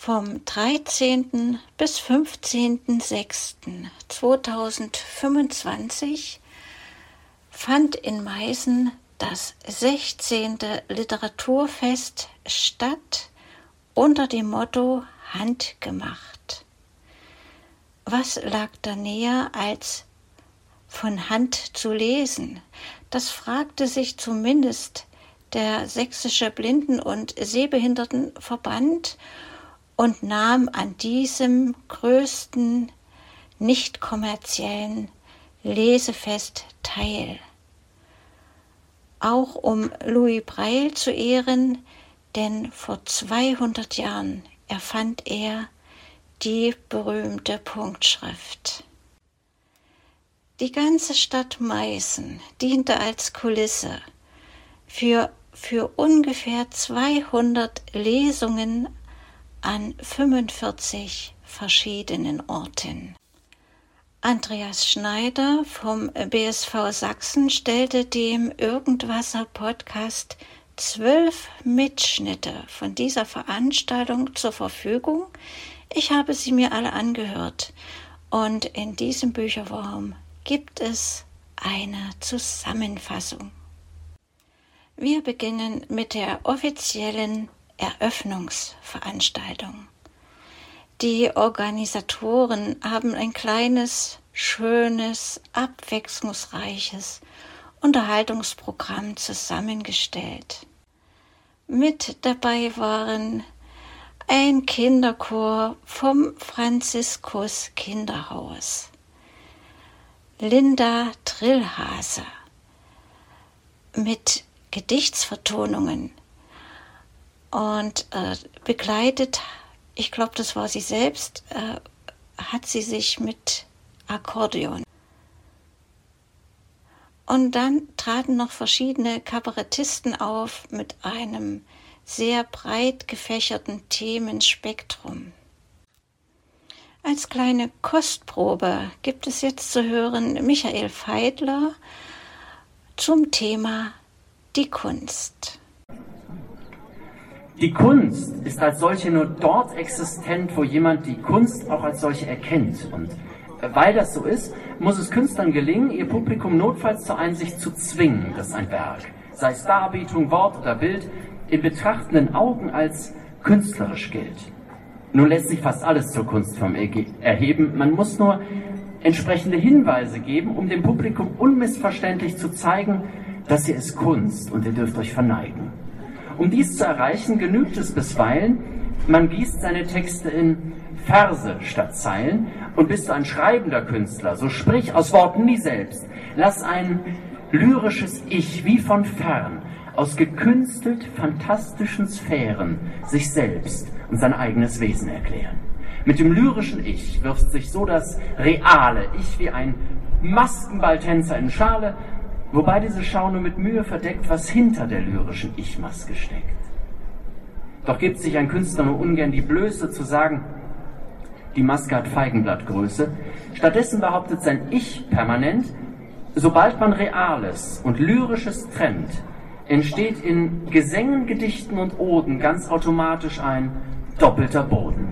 vom 13. bis 15.06.2025 fand in Meißen das 16. Literaturfest statt unter dem Motto Handgemacht. Was lag da näher, als von Hand zu lesen? Das fragte sich zumindest der Sächsische Blinden- und Sehbehindertenverband und nahm an diesem größten nicht kommerziellen Lesefest teil. Auch um Louis Braille zu ehren, denn vor 200 Jahren erfand er die berühmte Punktschrift. Die ganze Stadt Meißen diente als Kulisse für ungefähr 200 Lesungen an 45 verschiedenen Orten. Andreas Schneider vom BSV Sachsen stellte dem Irgendwasser-Podcast 12 Mitschnitte von dieser Veranstaltung zur Verfügung. Ich habe sie mir alle angehört und in diesem Bücherwurm gibt es eine Zusammenfassung. Wir beginnen mit der offiziellen Eröffnungsveranstaltung. Die Organisatoren haben ein kleines, schönes, abwechslungsreiches Unterhaltungsprogramm zusammengestellt. Mit dabei waren ein Kinderchor vom Franziskus Kinderhaus, Linda Trillhase mit Gedichtsvertonungen und begleitet, ich glaube, das war sie selbst, hat sie sich mit Akkordeon. Und dann traten noch verschiedene Kabarettisten auf mit einem sehr breit gefächerten Themenspektrum. Als kleine Kostprobe gibt es jetzt zu hören Michael Veidler zum Thema die Kunst. Die Kunst ist als solche nur dort existent, wo jemand die Kunst auch als solche erkennt. Und weil das so ist, muss es Künstlern gelingen, ihr Publikum notfalls zur Einsicht zu zwingen, dass ein Werk, sei es Darbietung, Wort oder Bild, in betrachtenden Augen als künstlerisch gilt. Nun lässt sich fast alles zur Kunstform erheben, man muss nur entsprechende Hinweise geben, um dem Publikum unmissverständlich zu zeigen, das hier ist Kunst und ihr dürft euch verneigen. Um dies zu erreichen, genügt es bisweilen, man gießt seine Texte in Verse statt Zeilen und bist du ein schreibender Künstler, so sprich aus Worten nie selbst. Lass ein lyrisches Ich wie von fern aus gekünstelt fantastischen Sphären sich selbst und sein eigenes Wesen erklären. Mit dem lyrischen Ich wirft sich so das reale Ich wie ein Maskenballtänzer in Schale, wobei diese Schau nur mit Mühe verdeckt, was hinter der lyrischen Ich-Maske steckt. Doch gibt sich ein Künstler nur ungern die Blöße zu sagen, die Maske hat Feigenblattgröße. Stattdessen behauptet sein Ich permanent, sobald man Reales und Lyrisches trennt, entsteht in Gesängen, Gedichten und Oden ganz automatisch ein doppelter Boden.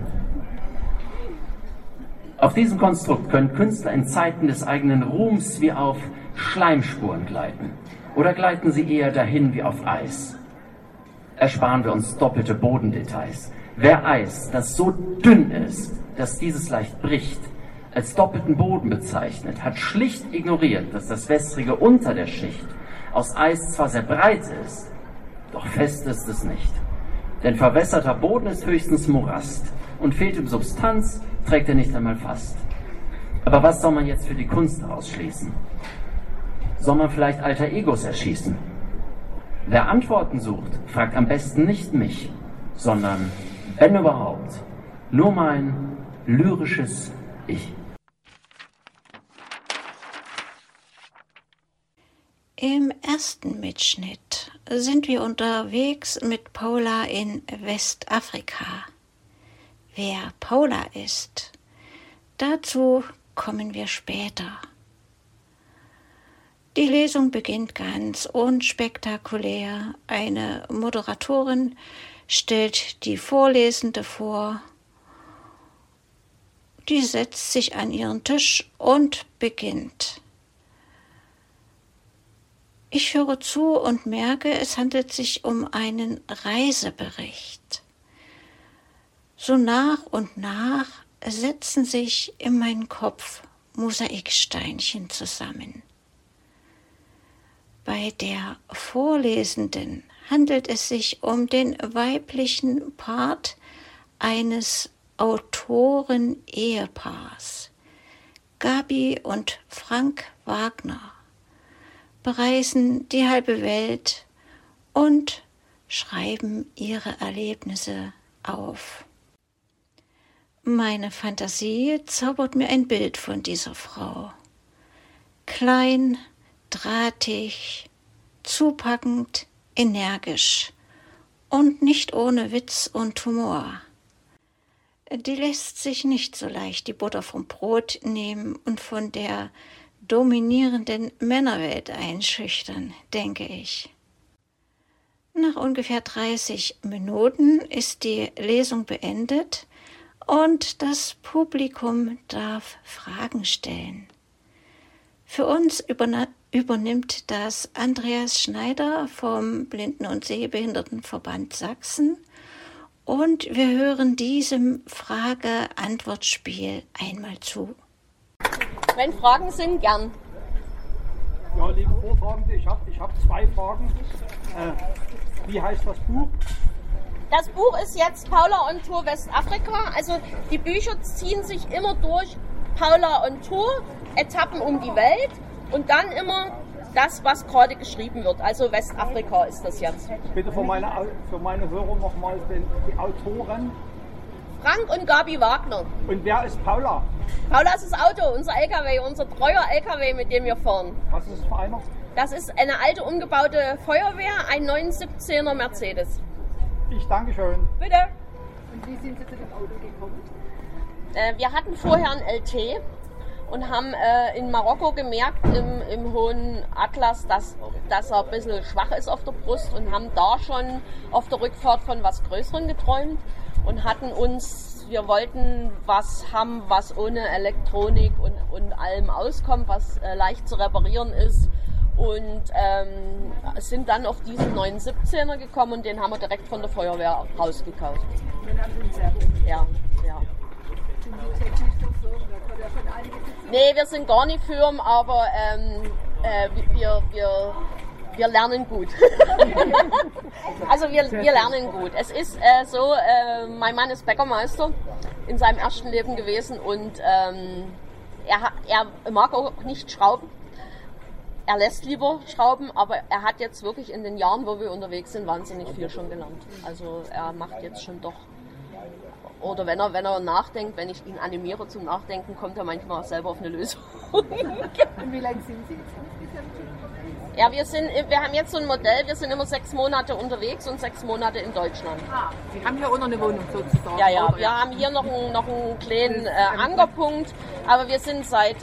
Auf diesem Konstrukt können Künstler in Zeiten des eigenen Ruhms wie auf Schleimspuren gleiten. Oder gleiten sie eher dahin wie auf Eis? Ersparen wir uns doppelte Bodendetails. Wer Eis, das so dünn ist, dass dieses leicht bricht, als doppelten Boden bezeichnet, hat schlicht ignoriert, dass das Wässrige unter der Schicht aus Eis zwar sehr breit ist, doch fest ist es nicht. Denn verwässerter Boden ist höchstens Morast und fehlt ihm Substanz, trägt er nicht einmal fast. Aber was soll man jetzt für die Kunst daraus schließen? Soll man vielleicht alter Egos erschießen? Wer Antworten sucht, fragt am besten nicht mich, sondern, wenn überhaupt, nur mein lyrisches Ich. Im ersten Mitschnitt sind wir unterwegs mit Paula in Westafrika. Wer Paula ist, dazu kommen wir später. Die Lesung beginnt ganz unspektakulär. Eine Moderatorin stellt die Vorlesende vor Die setzt sich an ihren Tisch und beginnt. Ich höre zu und merke, es handelt sich um einen Reisebericht. So nach und nach setzen sich in meinen Kopf Mosaiksteinchen zusammen. Bei der Vorlesenden handelt es sich um den weiblichen Part eines Autoren-Ehepaars. Gabi und Frank Wagner bereisen die halbe Welt und schreiben ihre Erlebnisse auf. Meine Fantasie zaubert mir ein Bild von dieser Frau. Klein, drahtig, zupackend, energisch und nicht ohne Witz und Humor. Die lässt sich nicht so leicht die Butter vom Brot nehmen und von der dominierenden Männerwelt einschüchtern, denke ich. Nach ungefähr 30 Minuten ist die Lesung beendet und das Publikum darf Fragen stellen. Für uns übernimmt das Andreas Schneider vom Blinden- und Sehbehindertenverband Sachsen und wir hören diesem Frage-Antwort-Spiel einmal zu. Wenn Fragen sind, gern. Ja, liebe Vortragende, ich hab 2 Fragen. Wie heißt das Buch? Das Buch ist jetzt Paula on Tour Westafrika. Also die Bücher ziehen sich immer durch Paula on Tour, Etappen um die Welt und dann immer das, was gerade geschrieben wird. Also Westafrika ist das jetzt. Bitte für meine Hörer nochmal die Autoren. Frank und Gabi Wagner. Und wer ist Paula? Paula ist das Auto, unser LKW, unser treuer LKW, mit dem wir fahren. Was ist das für einer? Das ist eine alte, umgebaute Feuerwehr, ein 917er Mercedes. Ich danke schön. Bitte. Und wie sind Sie zu dem Auto gekommen? Wir hatten vorher ein LT und haben in Marokko gemerkt, im Hohen Atlas, dass er ein bisschen schwach ist auf der Brust und haben da schon auf der Rückfahrt von was Größerem geträumt und wir wollten was haben, was ohne Elektronik und allem auskommt, was leicht zu reparieren ist. Und sind dann auf diesen 917er gekommen und den haben wir direkt von der Feuerwehr rausgekauft. Den haben Sie selber. Ja. Sind Sie technisch noch so? Da kann ja schon einiges dazu. Nee, wir sind gar nicht firm, aber wir lernen gut. Also wir lernen gut. Es ist so, mein Mann ist Bäckermeister in seinem ersten Leben gewesen und er mag auch nicht schrauben. Er lässt lieber schrauben, aber er hat jetzt wirklich in den Jahren, wo wir unterwegs sind, wahnsinnig viel schon gelernt. Also er macht jetzt schon doch, oder wenn er nachdenkt, wenn ich ihn animiere zum Nachdenken, kommt er manchmal selber auf eine Lösung. Und wie lange sind Sie jetzt insgesamt? Ja, wir haben jetzt so ein Modell, wir sind immer 6 Monate unterwegs und 6 Monate in Deutschland. Sie haben hier auch noch eine Wohnung sozusagen. Ja, oder? wir haben hier noch einen kleinen Ankerpunkt, aber wir sind seit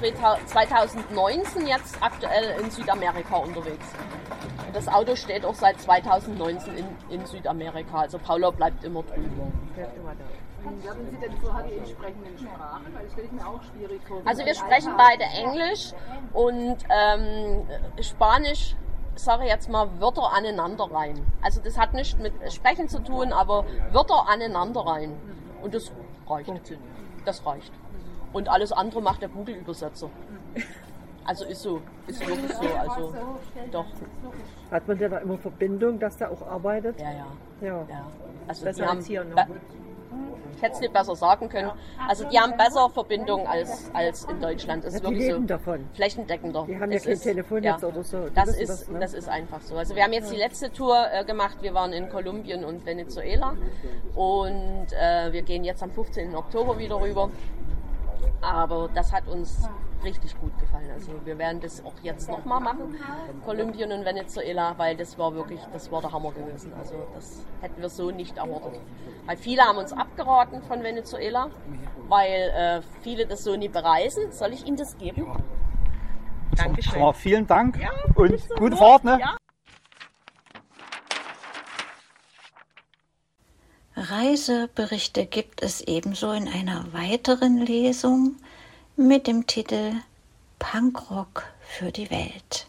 2019 jetzt aktuell in Südamerika unterwegs. Und das Auto steht auch seit 2019 in Südamerika, also Paula bleibt immer drüben. Und werden Sie denn vorher die entsprechenden Sprachen? Weil das stelle ich mir auch schwierig vor. Also wir sprechen beide Englisch und Spanisch, sage ich jetzt mal, Wörter aneinander rein. Also das hat nichts mit Sprechen zu tun, aber Wörter aneinander rein. Und das reicht. Das reicht. Und alles andere macht der Google-Übersetzer. Also ist wirklich so. Also doch. Hat man denn da immer Verbindung, dass der auch arbeitet? Ja. Also Besser die haben als hier, ne? Ich hätte es nicht besser sagen können. Also die haben bessere Verbindung als in Deutschland. Das ist Die wirklich leben so davon. flächendeckender. Die haben ja kein Telefonnetz oder so. Die Das wissen ist, ne? das ist einfach so. Also wir haben jetzt die letzte Tour gemacht. Wir waren in Kolumbien und Venezuela und wir gehen jetzt am 15. Oktober wieder rüber. Aber das hat uns richtig gut gefallen. Also wir werden das auch jetzt nochmal machen, Kolumbien und Venezuela, weil das war der Hammer gewesen. Also das hätten wir so nicht erwartet. Weil viele haben uns abgeraten von Venezuela, weil viele das so nie bereisen. Soll ich Ihnen das geben? Dankeschön. So, vielen Dank Ja, und nicht so gute gut. Fahrt. Ne? Ja. Reiseberichte gibt es ebenso in einer weiteren Lesung mit dem Titel Punkrock für die Welt.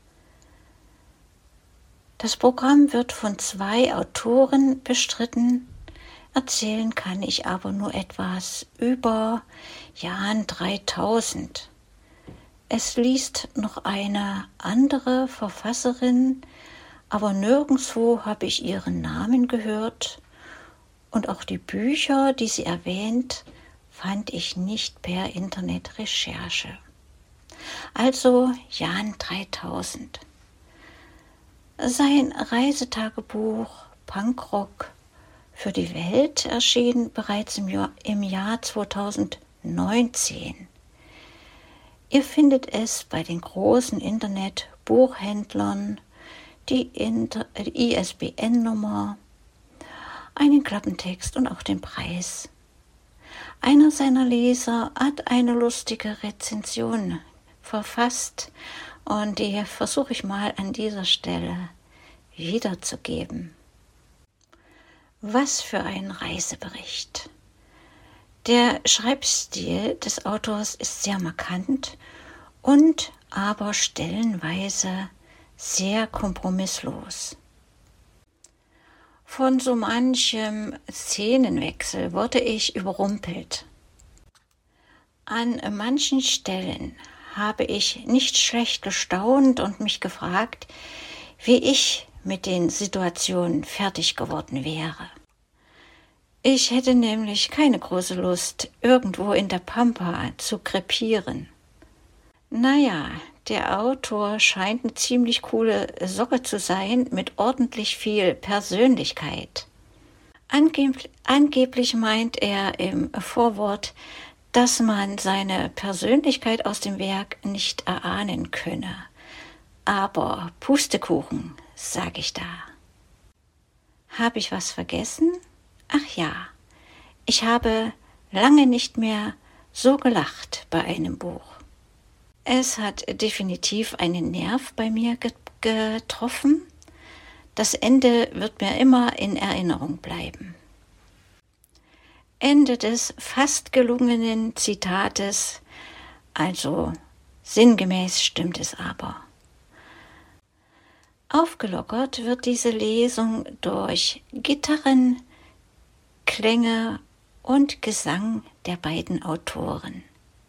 Das Programm wird von 2 Autoren bestritten. Erzählen kann ich aber nur etwas über Jahren 3000. Es liest noch eine andere Verfasserin, aber nirgendwo habe ich ihren Namen gehört. Und auch die Bücher, die sie erwähnt, fand ich nicht per Internetrecherche. Also Jan 3000. Sein Reisetagebuch Punkrock für die Welt erschien bereits im Jahr 2019. Ihr findet es bei den großen Internet-Buchhändlern, die ISBN-Nummer, einen Klappentext und auch den Preis. Einer seiner Leser hat eine lustige Rezension verfasst und die versuche ich mal an dieser Stelle wiederzugeben. Was für ein Reisebericht! Der Schreibstil des Autors ist sehr markant und aber stellenweise sehr kompromisslos. Von so manchem Szenenwechsel wurde ich überrumpelt. An manchen Stellen habe ich nicht schlecht gestaunt und mich gefragt, wie ich mit den Situationen fertig geworden wäre. Ich hätte nämlich keine große Lust, irgendwo in der Pampa zu krepieren. Naja, der Autor scheint eine ziemlich coole Socke zu sein, mit ordentlich viel Persönlichkeit. Angeblich meint er im Vorwort, dass man seine Persönlichkeit aus dem Werk nicht erahnen könne. Aber Pustekuchen, sag ich da. Habe ich was vergessen? Ach ja, ich habe lange nicht mehr so gelacht bei einem Buch. Es hat definitiv einen Nerv bei mir getroffen. Das Ende wird mir immer in Erinnerung bleiben. Ende des fast gelungenen Zitates, also sinngemäß stimmt es aber. Aufgelockert wird diese Lesung durch Gitarren, Klänge und Gesang der beiden Autoren.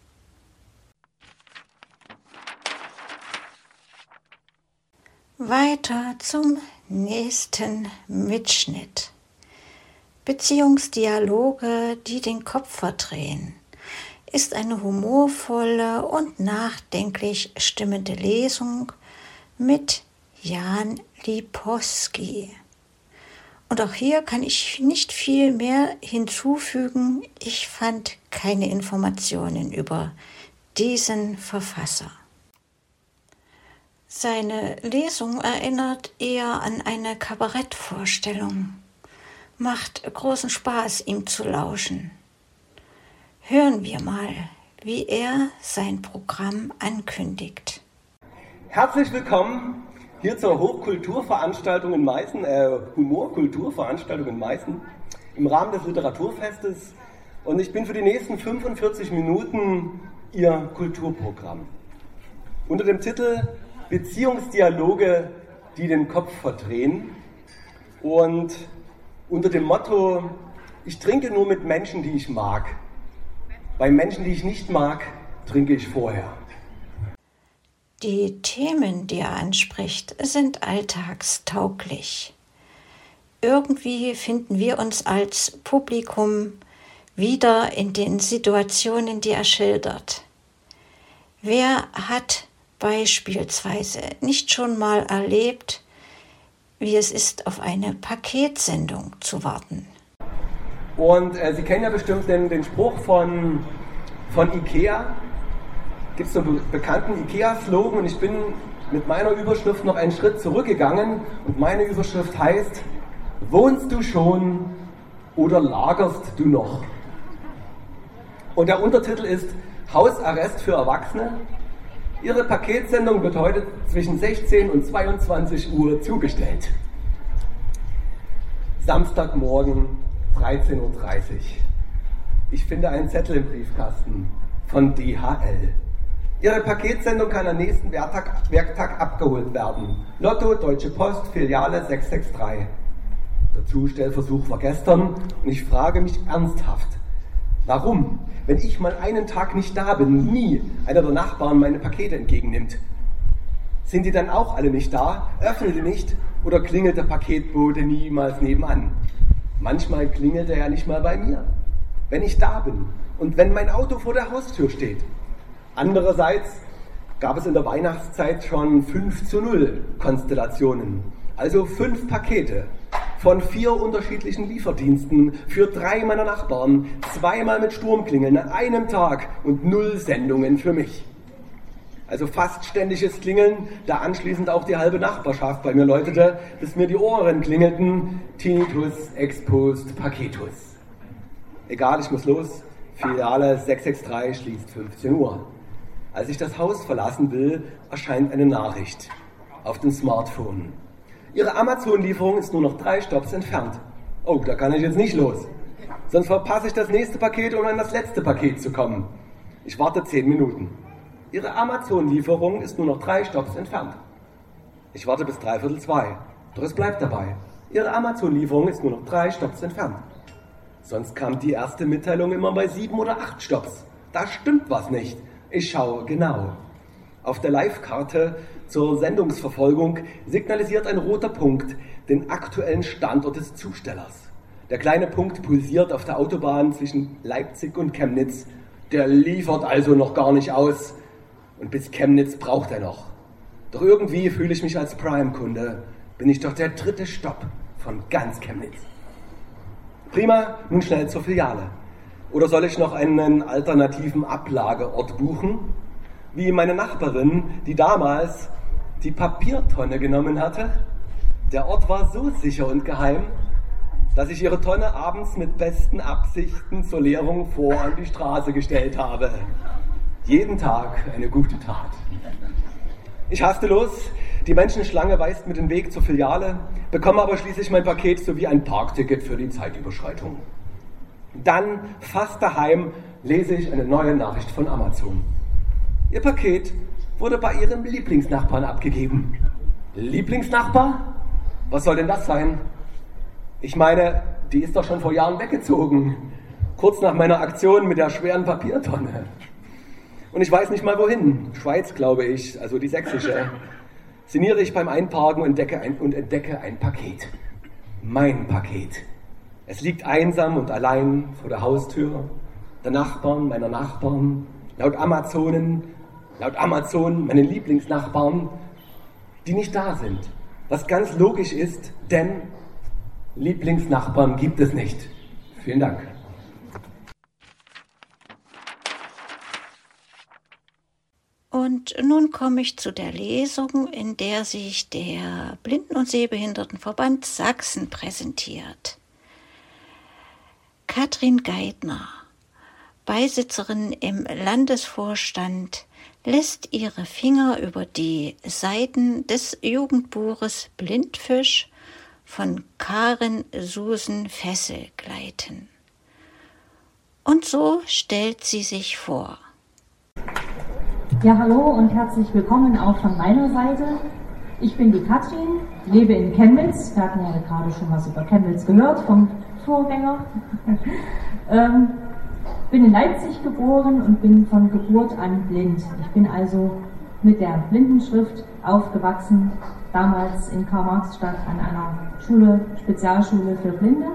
Weiter zum nächsten Mitschnitt. Beziehungsdialoge, die den Kopf verdrehen, ist eine humorvolle und nachdenklich stimmende Lesung mit Jan Lipovski. Und auch hier kann ich nicht viel mehr hinzufügen. Ich fand keine Informationen über diesen Verfasser. Seine Lesung erinnert eher an eine Kabarettvorstellung. Macht großen Spaß, ihm zu lauschen. Hören wir mal, wie er sein Programm ankündigt. Herzlich willkommen hier zur Hochkulturveranstaltung in Meißen, Humorkulturveranstaltung in Meißen im Rahmen des Literaturfestes. Und ich bin für die nächsten 45 Minuten Ihr Kulturprogramm. Unter dem Titel Beziehungsdialoge, die den Kopf verdrehen. Und unter dem Motto, ich trinke nur mit Menschen, die ich mag. Bei Menschen, die ich nicht mag, trinke ich vorher. Die Themen, die er anspricht, sind alltagstauglich. Irgendwie finden wir uns als Publikum wieder in den Situationen, die er schildert. Wer hat beispielsweise nicht schon mal erlebt, wie es ist, auf eine Paketsendung zu warten? Und Sie kennen ja bestimmt den Spruch von Ikea. Gibt es so einen bekannten Ikea-Slogan und ich bin mit meiner Überschrift noch einen Schritt zurückgegangen und meine Überschrift heißt: Wohnst du schon oder lagerst du noch? Und der Untertitel ist Hausarrest für Erwachsene. Ihre Paketsendung wird heute zwischen 16 und 22 Uhr zugestellt. Samstagmorgen, 13:30 Uhr. Ich finde einen Zettel im Briefkasten von DHL. Ihre Paketsendung kann am nächsten Werktag abgeholt werden. Lotto, Deutsche Post, Filiale 663. Der Zustellversuch war gestern und ich frage mich ernsthaft, warum, wenn ich mal einen Tag nicht da bin, nie einer der Nachbarn meine Pakete entgegennimmt? Sind die dann auch alle nicht da, öffnen die nicht oder klingelt der Paketbote niemals nebenan? Manchmal klingelt er ja nicht mal bei mir, wenn ich da bin und wenn mein Auto vor der Haustür steht. Andererseits gab es in der Weihnachtszeit schon 5:0 Konstellationen, also 5 Pakete von 4 unterschiedlichen Lieferdiensten für 3 meiner Nachbarn, 2-mal mit Sturmklingeln an einem Tag und 0 Sendungen für mich. Also fast ständiges Klingeln, da anschließend auch die halbe Nachbarschaft bei mir läutete, bis mir die Ohren klingelten, Tinnitus, Expost, Paketus. Egal, ich muss los, Filiale 663 schließt 15 Uhr. Als ich das Haus verlassen will, erscheint eine Nachricht auf dem Smartphone. Ihre Amazon-Lieferung ist nur noch 3 Stopps entfernt. Oh, da kann ich jetzt nicht los. Sonst verpasse ich das nächste Paket, um an das letzte Paket zu kommen. Ich warte 10 Minuten. Ihre Amazon-Lieferung ist nur noch 3 Stopps entfernt. Ich warte bis 1:45. Doch es bleibt dabei. Ihre Amazon-Lieferung ist nur noch 3 Stopps entfernt. Sonst kam die erste Mitteilung immer bei 7 oder 8 Stopps. Da stimmt was nicht. Ich schaue genau. Auf der Live-Karte zur Sendungsverfolgung signalisiert ein roter Punkt den aktuellen Standort des Zustellers. Der kleine Punkt pulsiert auf der Autobahn zwischen Leipzig und Chemnitz. Der liefert also noch gar nicht aus. Und bis Chemnitz braucht er noch. Doch irgendwie fühle ich mich als Prime-Kunde. Bin ich doch der 3. Stopp von ganz Chemnitz. Prima, nun schnell zur Filiale. Oder soll ich noch einen alternativen Ablageort buchen? Wie meine Nachbarin, die damals die Papiertonne genommen hatte. Der Ort war so sicher und geheim, dass ich ihre Tonne abends mit besten Absichten zur Leerung vor an die Straße gestellt habe. Jeden Tag eine gute Tat. Ich haste los, die Menschenschlange weist mir den Weg zur Filiale, bekomme aber schließlich mein Paket sowie ein Parkticket für die Zeitüberschreitung. Dann, fast daheim, lese ich eine neue Nachricht von Amazon. Ihr Paket wurde bei Ihrem Lieblingsnachbarn abgegeben. Lieblingsnachbar? Was soll denn das sein? Ich meine, die ist doch schon vor Jahren weggezogen. Kurz nach meiner Aktion mit der schweren Papiertonne. Und ich weiß nicht mal wohin. Schweiz, glaube ich, also die sächsische. Sinniere ich beim Einparken und entdecke ein Paket. Mein Paket. Es liegt einsam und allein vor der Haustür der Nachbarn, meiner Nachbarn, laut Amazon, meine Lieblingsnachbarn, die nicht da sind. Was ganz logisch ist, denn Lieblingsnachbarn gibt es nicht. Vielen Dank. Und nun komme ich zu der Lesung, in der sich der Blinden- und Sehbehindertenverband Sachsen präsentiert. Katrin Geithner, Beisitzerin im Landesvorstand, lässt ihre Finger über die Seiten des Jugendbuches Blindfisch von Karin Susan Fessel gleiten. Und so stellt sie sich vor. Ja, hallo und herzlich willkommen auch von meiner Seite. Ich bin die Katrin, lebe in Chemnitz. Wir hatten ja gerade schon was über Chemnitz gehört vom Vorgänger. Bin in Leipzig geboren und bin von Geburt an blind. Ich bin also mit der Blindenschrift aufgewachsen, damals in Karl-Marx-Stadt an einer Schule, Spezialschule für Blinde.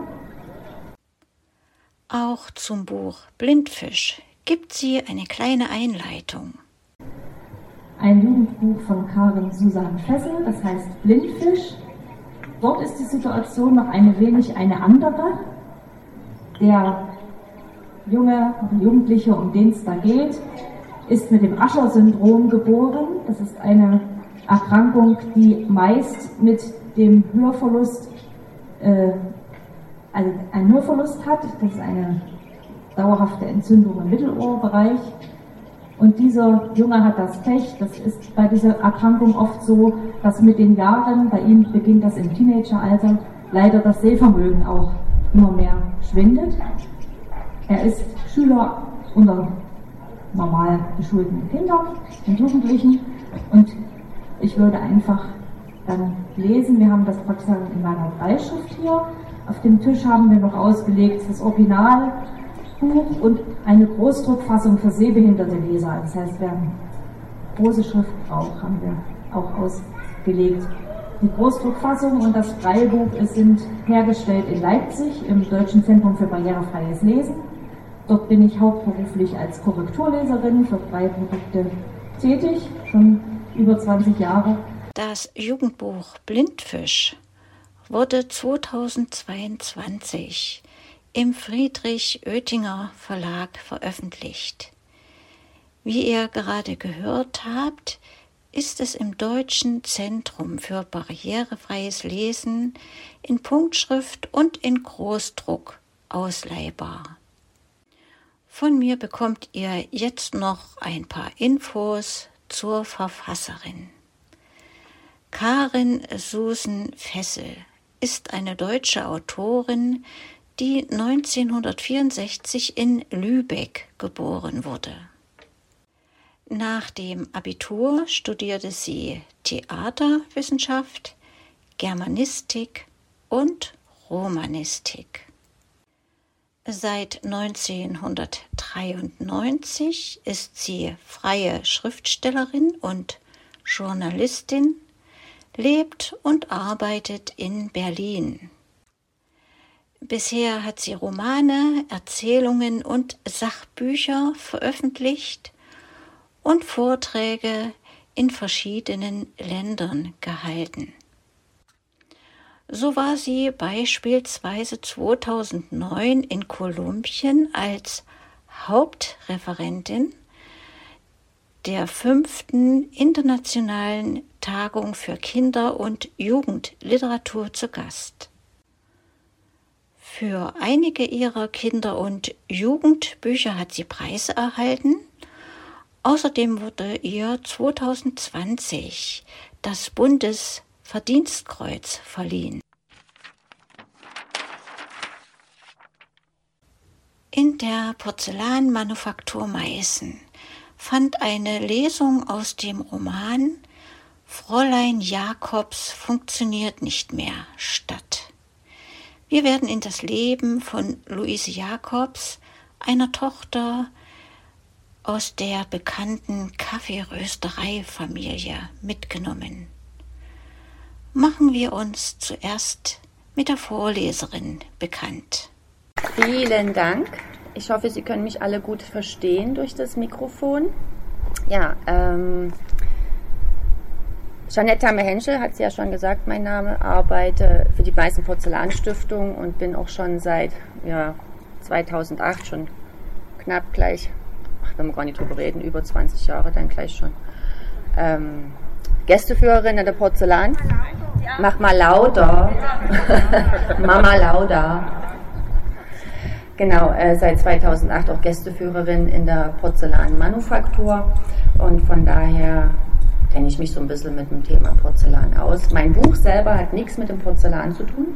Auch zum Buch Blindfisch gibt sie eine kleine Einleitung. Ein Jugendbuch von Karin Susan Fessel, das heißt Blindfisch. Dort ist die Situation noch ein wenig eine andere. Der junge Jugendliche, um den es da geht, ist mit dem Usher-Syndrom geboren. Das ist eine Erkrankung, die meist mit dem Hörverlust, einen Hörverlust hat. Das ist eine dauerhafte Entzündung im Mittelohrbereich. Und dieser Junge hat das Pech, das ist bei dieser Erkrankung oft so, dass mit den Jahren, bei ihm beginnt das im Teenageralter, leider das Sehvermögen auch immer mehr schwindet. Er ist Schüler unter normal geschulten Kindern und Jugendlichen und ich würde einfach dann lesen. Wir haben das praktisch in meiner Breitschrift hier. Auf dem Tisch haben wir noch ausgelegt das Originalbuch und eine Großdruckfassung für sehbehinderte Leser. Das heißt, wer eine große Schrift braucht, haben wir auch ausgelegt. Die Großdruckfassung und das Braillebuch sind hergestellt in Leipzig im Deutschen Zentrum für barrierefreies Lesen. Dort bin ich hauptberuflich als Korrekturleserin für Braille-Produkte tätig, schon über 20 Jahre. Das Jugendbuch Blindfisch wurde 2022 im Friedrich Oetinger Verlag veröffentlicht. Wie ihr gerade gehört habt, ist es im Deutschen Zentrum für barrierefreies Lesen in Punktschrift und in Großdruck ausleihbar. Von mir bekommt ihr jetzt noch ein paar Infos zur Verfasserin. Karin Susan Fessel ist eine deutsche Autorin, die 1964 in Lübeck geboren wurde. Nach dem Abitur studierte sie Theaterwissenschaft, Germanistik und Romanistik. Seit 1993 ist sie freie Schriftstellerin und Journalistin, lebt und arbeitet in Berlin. Bisher hat sie Romane, Erzählungen und Sachbücher veröffentlicht und Vorträge in verschiedenen Ländern gehalten. So war sie beispielsweise 2009 in Kolumbien als Hauptreferentin der 5. Internationalen Tagung für Kinder- und Jugendliteratur zu Gast. Für einige ihrer Kinder- und Jugendbücher hat sie Preise erhalten. Außerdem wurde ihr 2020 das Bundesverdienstkreuz verliehen. In der Porzellanmanufaktur Meißen fand eine Lesung aus dem Roman Fräulein Jacobs funktioniert nicht mehr statt. Wir werden in das Leben von Luise Jacobs, einer Tochter aus der bekannten Kaffeerösterei-Familie, mitgenommen. Machen wir uns zuerst mit der Vorleserin bekannt. Vielen Dank. Ich hoffe, Sie können mich alle gut verstehen durch das Mikrofon. Ja, Jeanette Thamme-Henschel hat es ja schon gesagt, mein Name, arbeite für die Meißen Porzellanstiftung und bin auch schon seit 2008 schon knapp gleich, wenn wir gar nicht drüber reden, über 20 Jahre dann gleich schon, Gästeführerin in der Porzellan. Mach mal lauter. Mama lauter. Genau, seit 2008 auch Gästeführerin in der Porzellanmanufaktur und von daher kenne ich mich so ein bisschen mit dem Thema Porzellan aus. Mein Buch selber hat nichts mit dem Porzellan zu tun.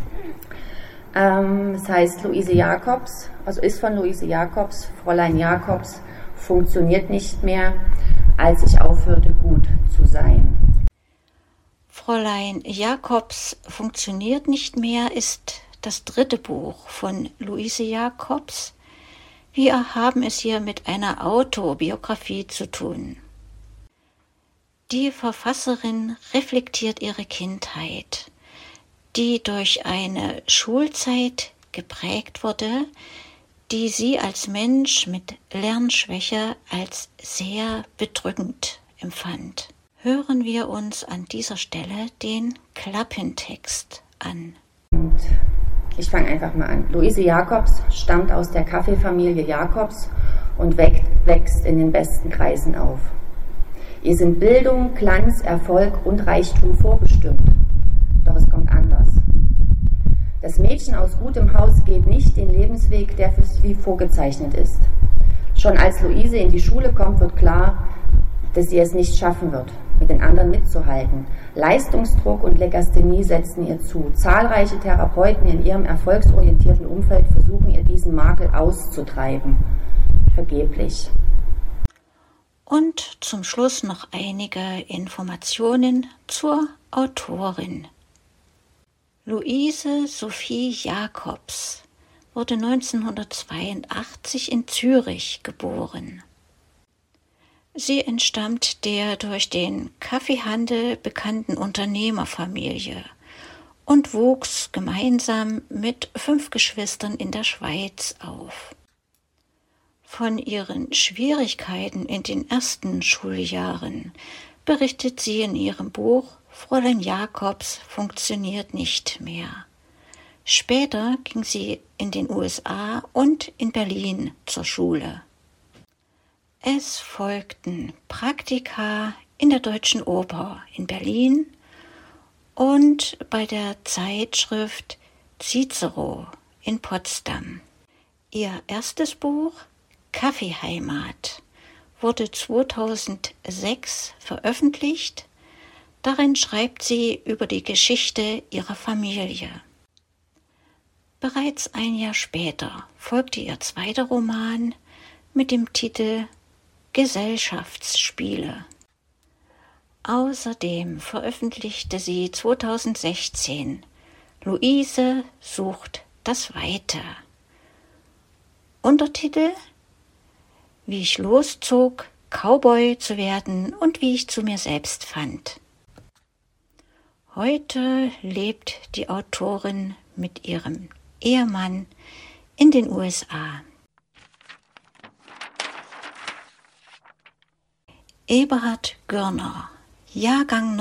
Es heißt Luise Jacobs, also ist von Luise Jacobs, Fräulein Jacobs funktioniert nicht mehr, als ich aufhörte, gut zu sein. Fräulein Jacobs funktioniert nicht mehr ist das 3. Buch von Luise Jacobs. Wir haben es hier mit einer Autobiografie zu tun. Die Verfasserin reflektiert ihre Kindheit, die durch eine Schulzeit geprägt wurde, die sie als Mensch mit Lernschwäche als sehr bedrückend empfand. Hören wir uns an dieser Stelle den Klappentext an. Und ich fange einfach mal an. Luise Jacobs stammt aus der Kaffeefamilie Jacobs und wächst in den besten Kreisen auf. Ihr sind Bildung, Glanz, Erfolg und Reichtum vorbestimmt. Doch es kommt anders. Das Mädchen aus gutem Haus geht nicht den Lebensweg, der für sie vorgezeichnet ist. Schon als Luise in die Schule kommt, wird klar, dass sie es nicht schaffen wird. mit den anderen mitzuhalten. Leistungsdruck und Legasthenie setzen ihr zu. Zahlreiche Therapeuten in ihrem erfolgsorientierten Umfeld versuchen ihr diesen Makel auszutreiben. Vergeblich. Und zum Schluss noch einige Informationen zur Autorin. Luise Sophie Jacobs wurde 1982 in Zürich geboren. Sie entstammt der durch den Kaffeehandel bekannten Unternehmerfamilie und wuchs gemeinsam mit 5 Geschwistern in der Schweiz auf. Von ihren Schwierigkeiten in den ersten Schuljahren berichtet sie in ihrem Buch Fräulein Jacobs funktioniert nicht mehr. Später ging sie in den USA und in Berlin zur Schule. Es folgten Praktika in der Deutschen Oper in Berlin und bei der Zeitschrift Cicero in Potsdam. Ihr erstes Buch Kaffeeheimat wurde 2006 veröffentlicht. Darin schreibt sie über die Geschichte ihrer Familie. Bereits ein Jahr später folgte ihr zweiter Roman mit dem Titel Gesellschaftsspiele. Außerdem veröffentlichte sie 2016 Luise sucht das Weite. Untertitel: Wie ich loszog, Cowboy zu werden und wie ich zu mir selbst fand. Heute lebt die Autorin mit ihrem Ehemann in den USA. Eberhard Görner, Jahrgang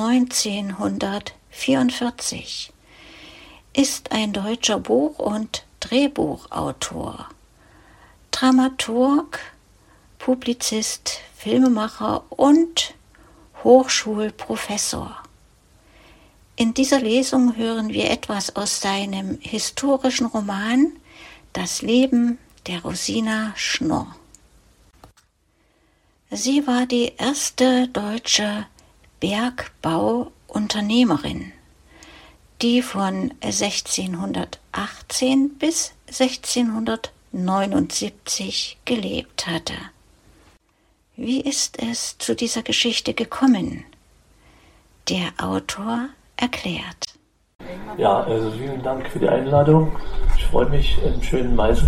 1944, ist ein deutscher Buch- und Drehbuchautor, Dramaturg, Publizist, Filmemacher und Hochschulprofessor. In dieser Lesung hören wir etwas aus seinem historischen Roman Das Leben der Rosina Schnorr. Sie war die erste deutsche Bergbauunternehmerin, die von 1618 bis 1679 gelebt hatte. Wie ist es zu dieser Geschichte gekommen? Der Autor erklärt. Ja, also vielen Dank für die Einladung. Ich freue mich, im schönen Meißen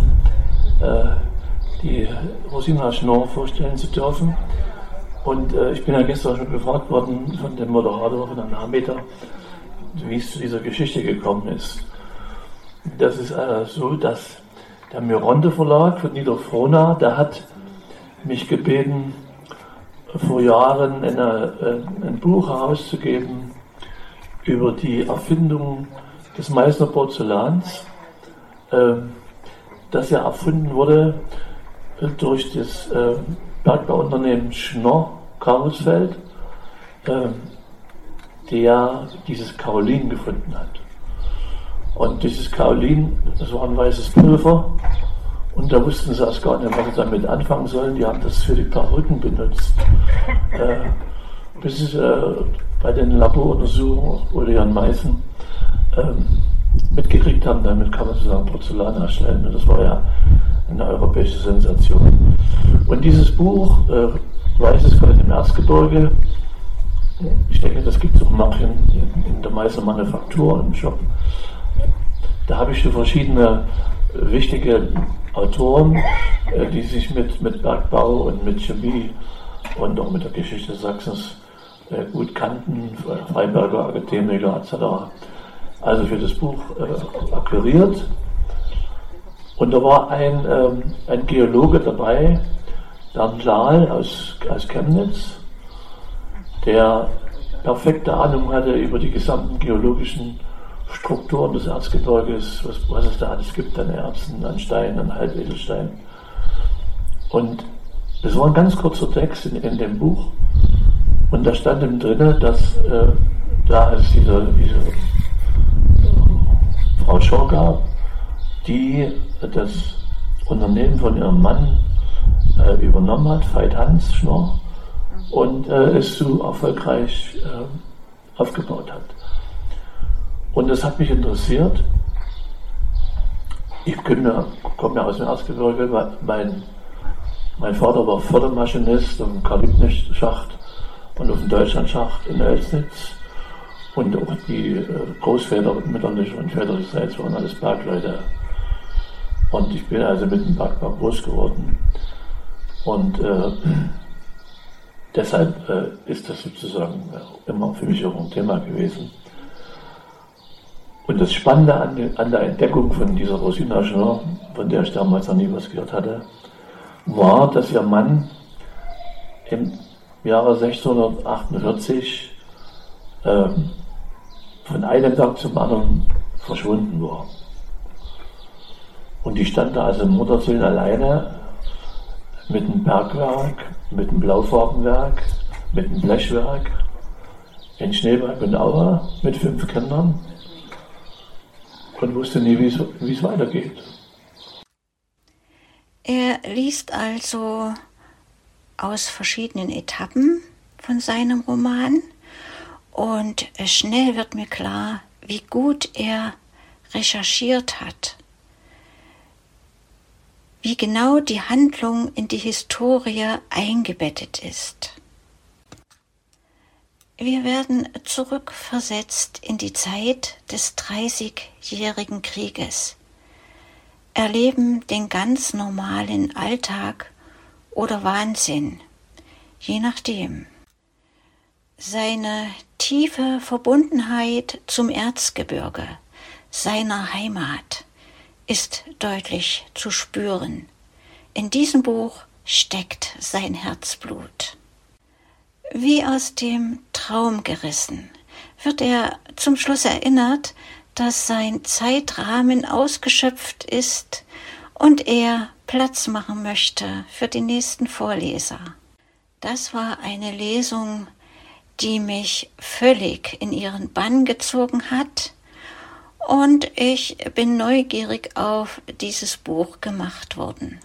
die Rosina Schnorr vorstellen zu dürfen. Und ich bin ja gestern schon gefragt worden von dem Moderator, von Herrn Hameter, wie es zu dieser Geschichte gekommen ist. Das ist so, dass der Mironde Verlag von Niederfrohna, der hat mich gebeten, vor Jahren ein Buch herauszugeben über die Erfindung des Meißner Porzellans, das ja erfunden wurde durch das Bergbauunternehmen Schnorr Karlsfeld, der dieses Kaolin gefunden hat. Und dieses Kaolin, das war ein weißes Pulver, und da wussten sie erst gar nicht, was sie damit anfangen sollen. Die haben das für die Perücken benutzt. Bis sie bei den Laboruntersuchungen oder Jan Meißen mitgekriegt haben, damit kann man sozusagen Porzellan herstellen. Und das war ja eine europäische Sensation. Und dieses Buch, Weißes Gold im Erzgebirge, ich denke, das gibt es auch noch in der Meißner Manufaktur im Shop. Da habe ich so verschiedene wichtige Autoren, die sich mit Bergbau und mit Chemie und auch mit der Geschichte Sachsens gut kannten, Freiberger, Akademiker etc. Also für das Buch akquiriert. Und da war ein Geologe dabei, Bernd Lahl aus Chemnitz, der perfekte Ahnung hatte über die gesamten geologischen Strukturen des Erzgebirges, was es da alles gibt an Erzen, an Steinen, an Halbedelsteinen. Und es war ein ganz kurzer Text in dem Buch, und da stand eben drin, dass da es diese Frau Schorr gab, die das Unternehmen von ihrem Mann übernommen hat, Veit Hans Schnorr, und es so erfolgreich aufgebaut hat. Und das hat mich interessiert. Ich komme ja aus dem Erzgebirge. Mein Vater war Fördermaschinist auf dem Karl-Liebknecht-Schacht und auf dem Deutschlandschacht in Oelsnitz. Und auch die Großväter mütterlich und väterlicherseits waren alles Bergleute. Und ich bin also mit dem Bergbau groß geworden. Und deshalb ist das sozusagen immer für mich auch ein Thema gewesen. Und das Spannende an der Entdeckung von dieser Rosina Schnorr, von der ich damals noch nie was gehört hatte, war, dass ihr Mann im Jahre 1648 von einem Tag zum anderen verschwunden war. Und die stand da also im Muttersöhn alleine mit einem Bergwerk, mit einem Blaufarbenwerk, mit einem Blechwerk in Schneeberg und Aue mit 5 Kindern und wusste nie, wie es weitergeht. Er liest also aus verschiedenen Etappen von seinem Roman und schnell wird mir klar, wie gut er recherchiert hat, wie genau die Handlung in die Historie eingebettet ist. Wir werden zurückversetzt in die Zeit des 30-jährigen Krieges, erleben den ganz normalen Alltag oder Wahnsinn, je nachdem. Seine tiefe Verbundenheit zum Erzgebirge, seiner Heimat, ist deutlich zu spüren. In diesem Buch steckt sein Herzblut. Wie aus dem Traum gerissen, wird er zum Schluss erinnert, dass sein Zeitrahmen ausgeschöpft ist und er Platz machen möchte für den nächsten Vorleser. Das war eine Lesung, die mich völlig in ihren Bann gezogen hat und ich bin neugierig auf dieses Buch gemacht worden.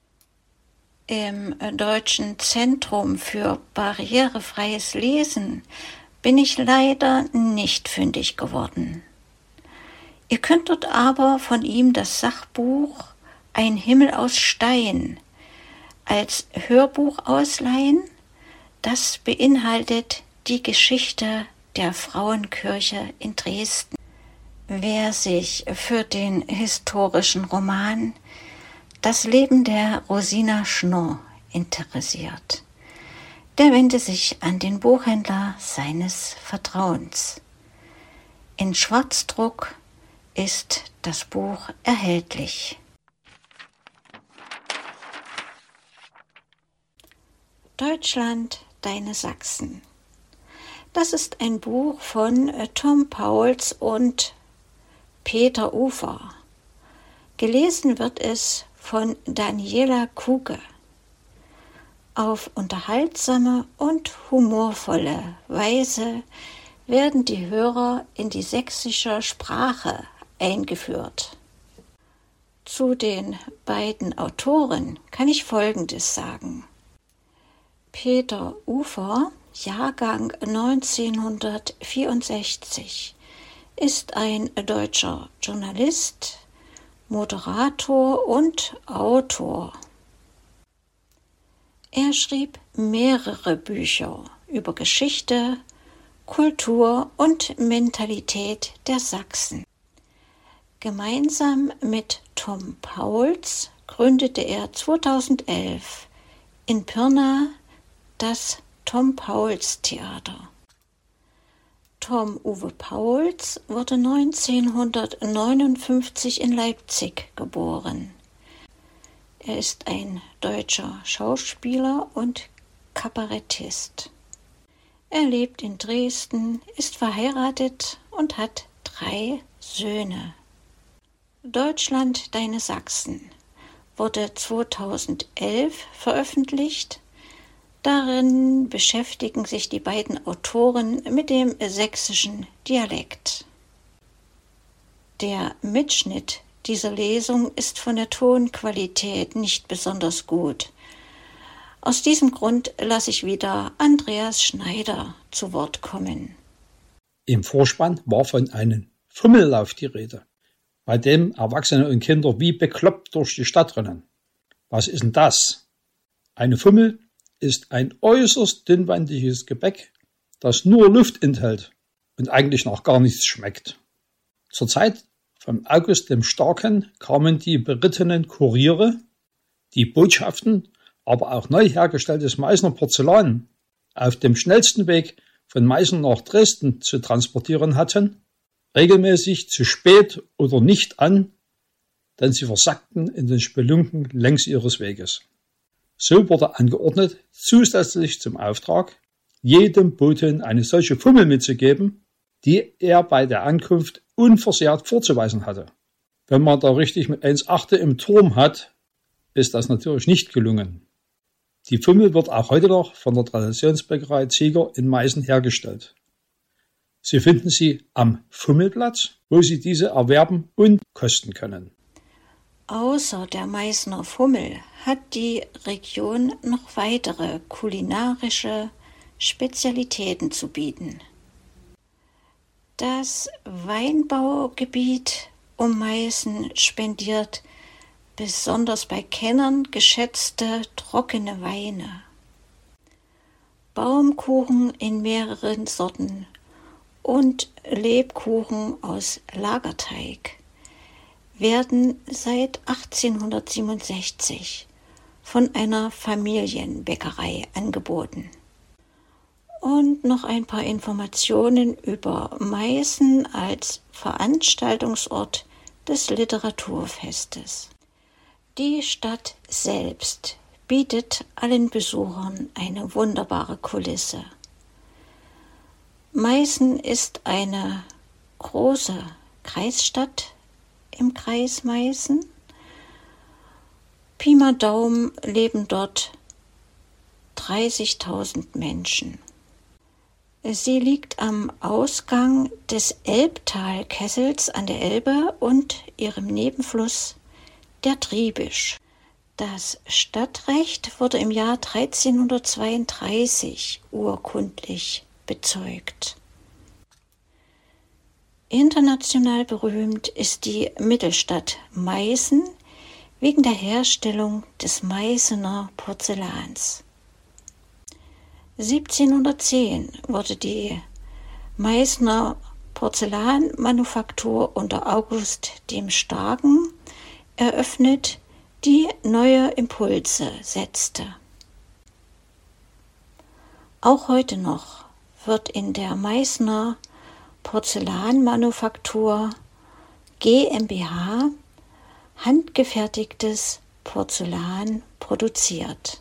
Im Deutschen Zentrum für barrierefreies Lesen bin ich leider nicht fündig geworden. Ihr könnt dort aber von ihm das Sachbuch Ein Himmel aus Stein als Hörbuch ausleihen. Das beinhaltet die Geschichte der Frauenkirche in Dresden. Wer sich für den historischen Roman Das Leben der Rosina Schnorr interessiert, der wende sich an den Buchhändler seines Vertrauens. In Schwarzdruck ist das Buch erhältlich. Deutschland, deine Sachsen. Das ist ein Buch von Tom Pauls und Peter Ufer. Gelesen wird es von Daniela Kuge. Auf unterhaltsame und humorvolle Weise werden die Hörer in die sächsische Sprache eingeführt. Zu den beiden Autoren kann ich Folgendes sagen. Peter Ufer, Jahrgang 1964, ist ein deutscher Journalist, Moderator und Autor. Er schrieb mehrere Bücher über Geschichte, Kultur und Mentalität der Sachsen. Gemeinsam mit Tom Pauls gründete er 2011 in Pirna das Tom Pauls Theater. Tom Uwe Pauls wurde 1959 in Leipzig geboren. Er ist ein deutscher Schauspieler und Kabarettist. Er lebt in Dresden, ist verheiratet und hat 3 Söhne. Deutschland, deine Sachsen wurde 2011 veröffentlicht. Darin beschäftigen sich die beiden Autoren mit dem sächsischen Dialekt. Der Mitschnitt dieser Lesung ist von der Tonqualität nicht besonders gut, Aus diesem Grund lasse ich wieder Andreas Schneider zu Wort kommen. Im Vorspann war von einem Fummellauf die Rede, bei dem Erwachsene und Kinder wie bekloppt durch die Stadt rennen. Was ist denn das? Eine Fummel ist ein äußerst dünnwandiges Gebäck, das nur Luft enthält und eigentlich nach gar nichts schmeckt. Zur Zeit von August dem Starken kamen die berittenen Kuriere, die Botschaften, aber auch neu hergestelltes Meißner Porzellan auf dem schnellsten Weg von Meißen nach Dresden zu transportieren hatten, regelmäßig zu spät oder nicht an, denn sie versackten in den Spelunken längs ihres Weges. So wurde angeordnet, zusätzlich zum Auftrag, jedem Boten eine solche Fummel mitzugeben, die er bei der Ankunft unversehrt vorzuweisen hatte. Wenn man da richtig mit 1,8 im Turm hat, ist das natürlich nicht gelungen. Die Fummel wird auch heute noch von der Traditionsbäckerei Zieger in Meißen hergestellt. Sie finden sie am Fummelplatz, wo Sie diese erwerben und kosten können. Außer der Meißner Fummel hat die Region noch weitere kulinarische Spezialitäten zu bieten. Das Weinbaugebiet um Meißen spendiert besonders bei Kennern geschätzte trockene Weine. Baumkuchen in mehreren Sorten und Lebkuchen aus Lagerteig werden seit 1867 von einer Familienbäckerei angeboten. Und noch ein paar Informationen über Meißen als Veranstaltungsort des Literaturfestes. Die Stadt selbst bietet allen Besuchern eine wunderbare Kulisse. Meißen ist eine große Kreisstadt im Kreis Meißen. Pi mal Daumen leben dort 30.000 Menschen. Sie liegt am Ausgang des Elbtalkessels an der Elbe und ihrem Nebenfluss der Triebisch. Das Stadtrecht wurde im Jahr 1332 urkundlich bezeugt. International berühmt ist die Mittelstadt Meißen wegen der Herstellung des Meißener Porzellans. 1710 wurde die Meißner Porzellanmanufaktur unter August dem Starken eröffnet, die neue Impulse setzte. Auch heute noch wird in der Meißner Porzellanmanufaktur GmbH handgefertigtes Porzellan produziert.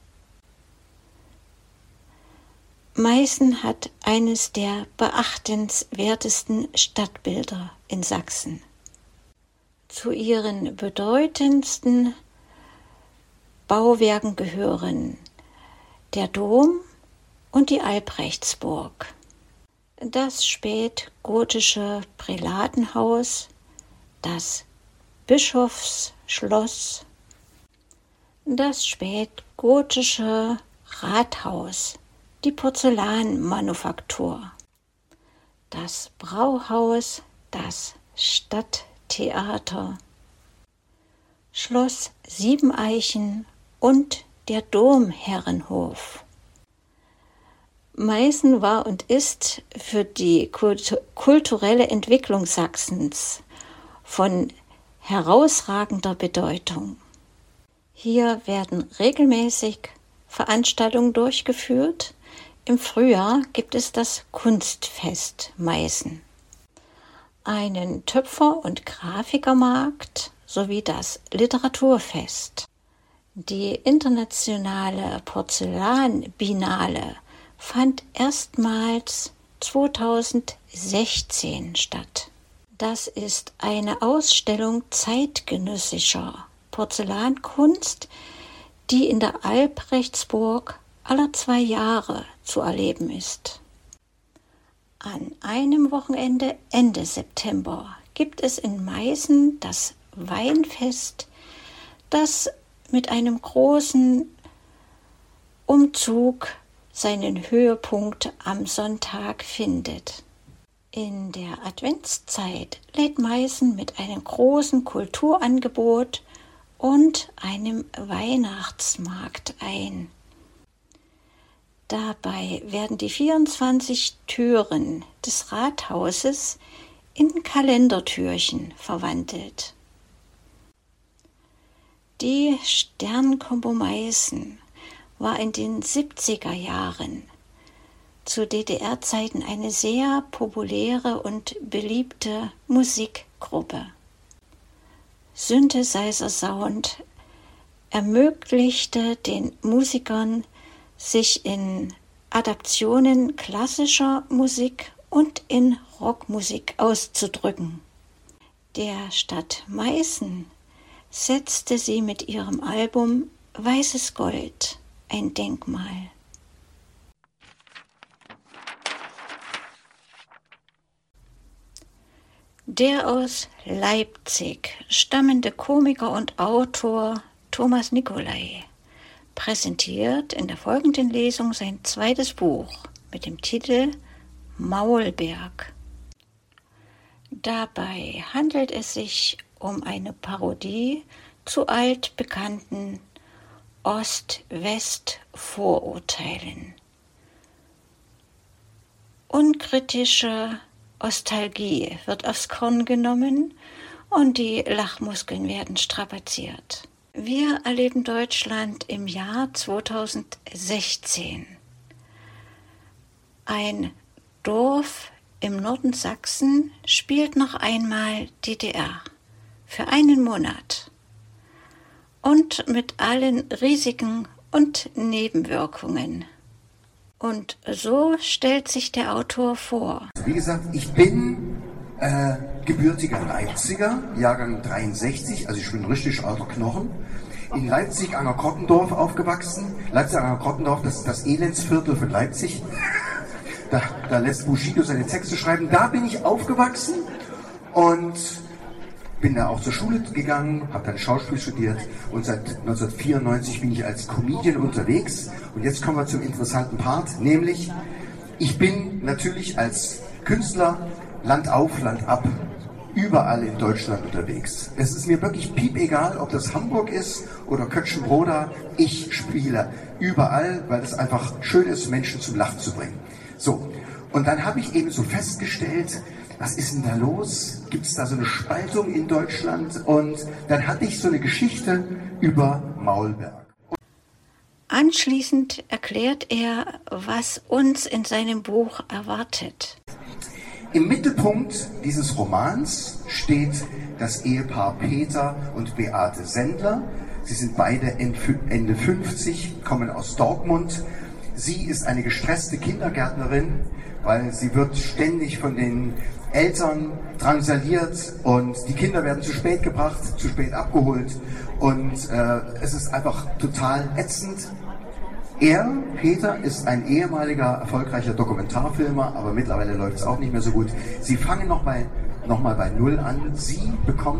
Meißen hat eines der beachtenswertesten Stadtbilder in Sachsen. Zu ihren bedeutendsten Bauwerken gehören der Dom und die Albrechtsburg, das spätgotische Prälatenhaus, das Bischofsschloss, das spätgotische Rathaus, die Porzellanmanufaktur, das Brauhaus, das Stadttheater, Schloss Siebeneichen und der Domherrenhof. Meißen war und ist für die kulturelle Entwicklung Sachsens von herausragender Bedeutung. Hier werden regelmäßig Veranstaltungen durchgeführt. Im Frühjahr gibt es das Kunstfest Meißen, einen Töpfer- und Grafikermarkt sowie das Literaturfest. Die internationale Porzellanbiennale fand erstmals 2016 statt. Das ist eine Ausstellung zeitgenössischer Porzellankunst, die in der Albrechtsburg alle 2 Jahre zu erleben ist. An einem Wochenende Ende September gibt es in Meißen das Weinfest, das mit einem großen Umzug seinen Höhepunkt am Sonntag findet. In der Adventszeit lädt Meißen mit einem großen Kulturangebot und einem Weihnachtsmarkt ein. Dabei werden die 24 Türen des Rathauses in Kalendertürchen verwandelt. Die Sternkombo Meißen war in den 70er Jahren zu DDR-Zeiten eine sehr populäre und beliebte Musikgruppe. Synthesizer-Sound ermöglichte den Musikern, sich in Adaptionen klassischer Musik und in Rockmusik auszudrücken. Der Stadt Meißen setzte sie mit ihrem Album Weißes Gold ein Denkmal. Der aus Leipzig stammende Komiker und Autor Thomas Nicolai präsentiert in der folgenden Lesung sein zweites Buch mit dem Titel Maulberg. Dabei handelt es sich um eine Parodie zu altbekannten Ost-West-Vorurteilen. Unkritische Nostalgie wird aufs Korn genommen und die Lachmuskeln werden strapaziert. Wir erleben Deutschland im Jahr 2016. Ein Dorf im Norden Sachsen spielt noch einmal DDR für einen Monat und mit allen Risiken und Nebenwirkungen. Und so stellt sich der Autor vor. Wie gesagt, ich bin gebürtiger Leipziger, Jahrgang 63, also ich bin richtig alter Knochen. In Leipzig an der Krottendorf aufgewachsen. Leipzig an der Krottendorf, das ist das Elendsviertel von Leipzig. Da lässt Bushido seine Texte schreiben. Da bin ich aufgewachsen und bin da auch zur Schule gegangen, habe dann Schauspiel studiert und seit 1994 bin ich als Comedian unterwegs. Und jetzt kommen wir zum interessanten Part, nämlich ich bin natürlich als Künstler Land auf, Land ab, überall in Deutschland unterwegs. Es ist mir wirklich piepegal, ob das Hamburg ist oder Kötschenbroda. Ich spiele überall, weil es einfach schön ist, Menschen zum Lachen zu bringen. So, und dann habe ich eben so festgestellt, was ist denn da los? Gibt es da so eine Spaltung in Deutschland? Und dann hatte ich so eine Geschichte über Maulberg. Anschließend erklärt er, was uns in seinem Buch erwartet. Im Mittelpunkt dieses Romans steht das Ehepaar Peter und Beate Sendler. Sie sind beide Ende 50, kommen aus Dortmund. Sie ist eine gestresste Kindergärtnerin, weil sie wird ständig von den Eltern drangsaliert und die Kinder werden zu spät gebracht, zu spät abgeholt und es ist einfach total ätzend. Er, Peter, ist ein ehemaliger erfolgreicher Dokumentarfilmer, aber mittlerweile läuft es auch nicht mehr so gut. Sie fangen noch mal bei Null an. Sie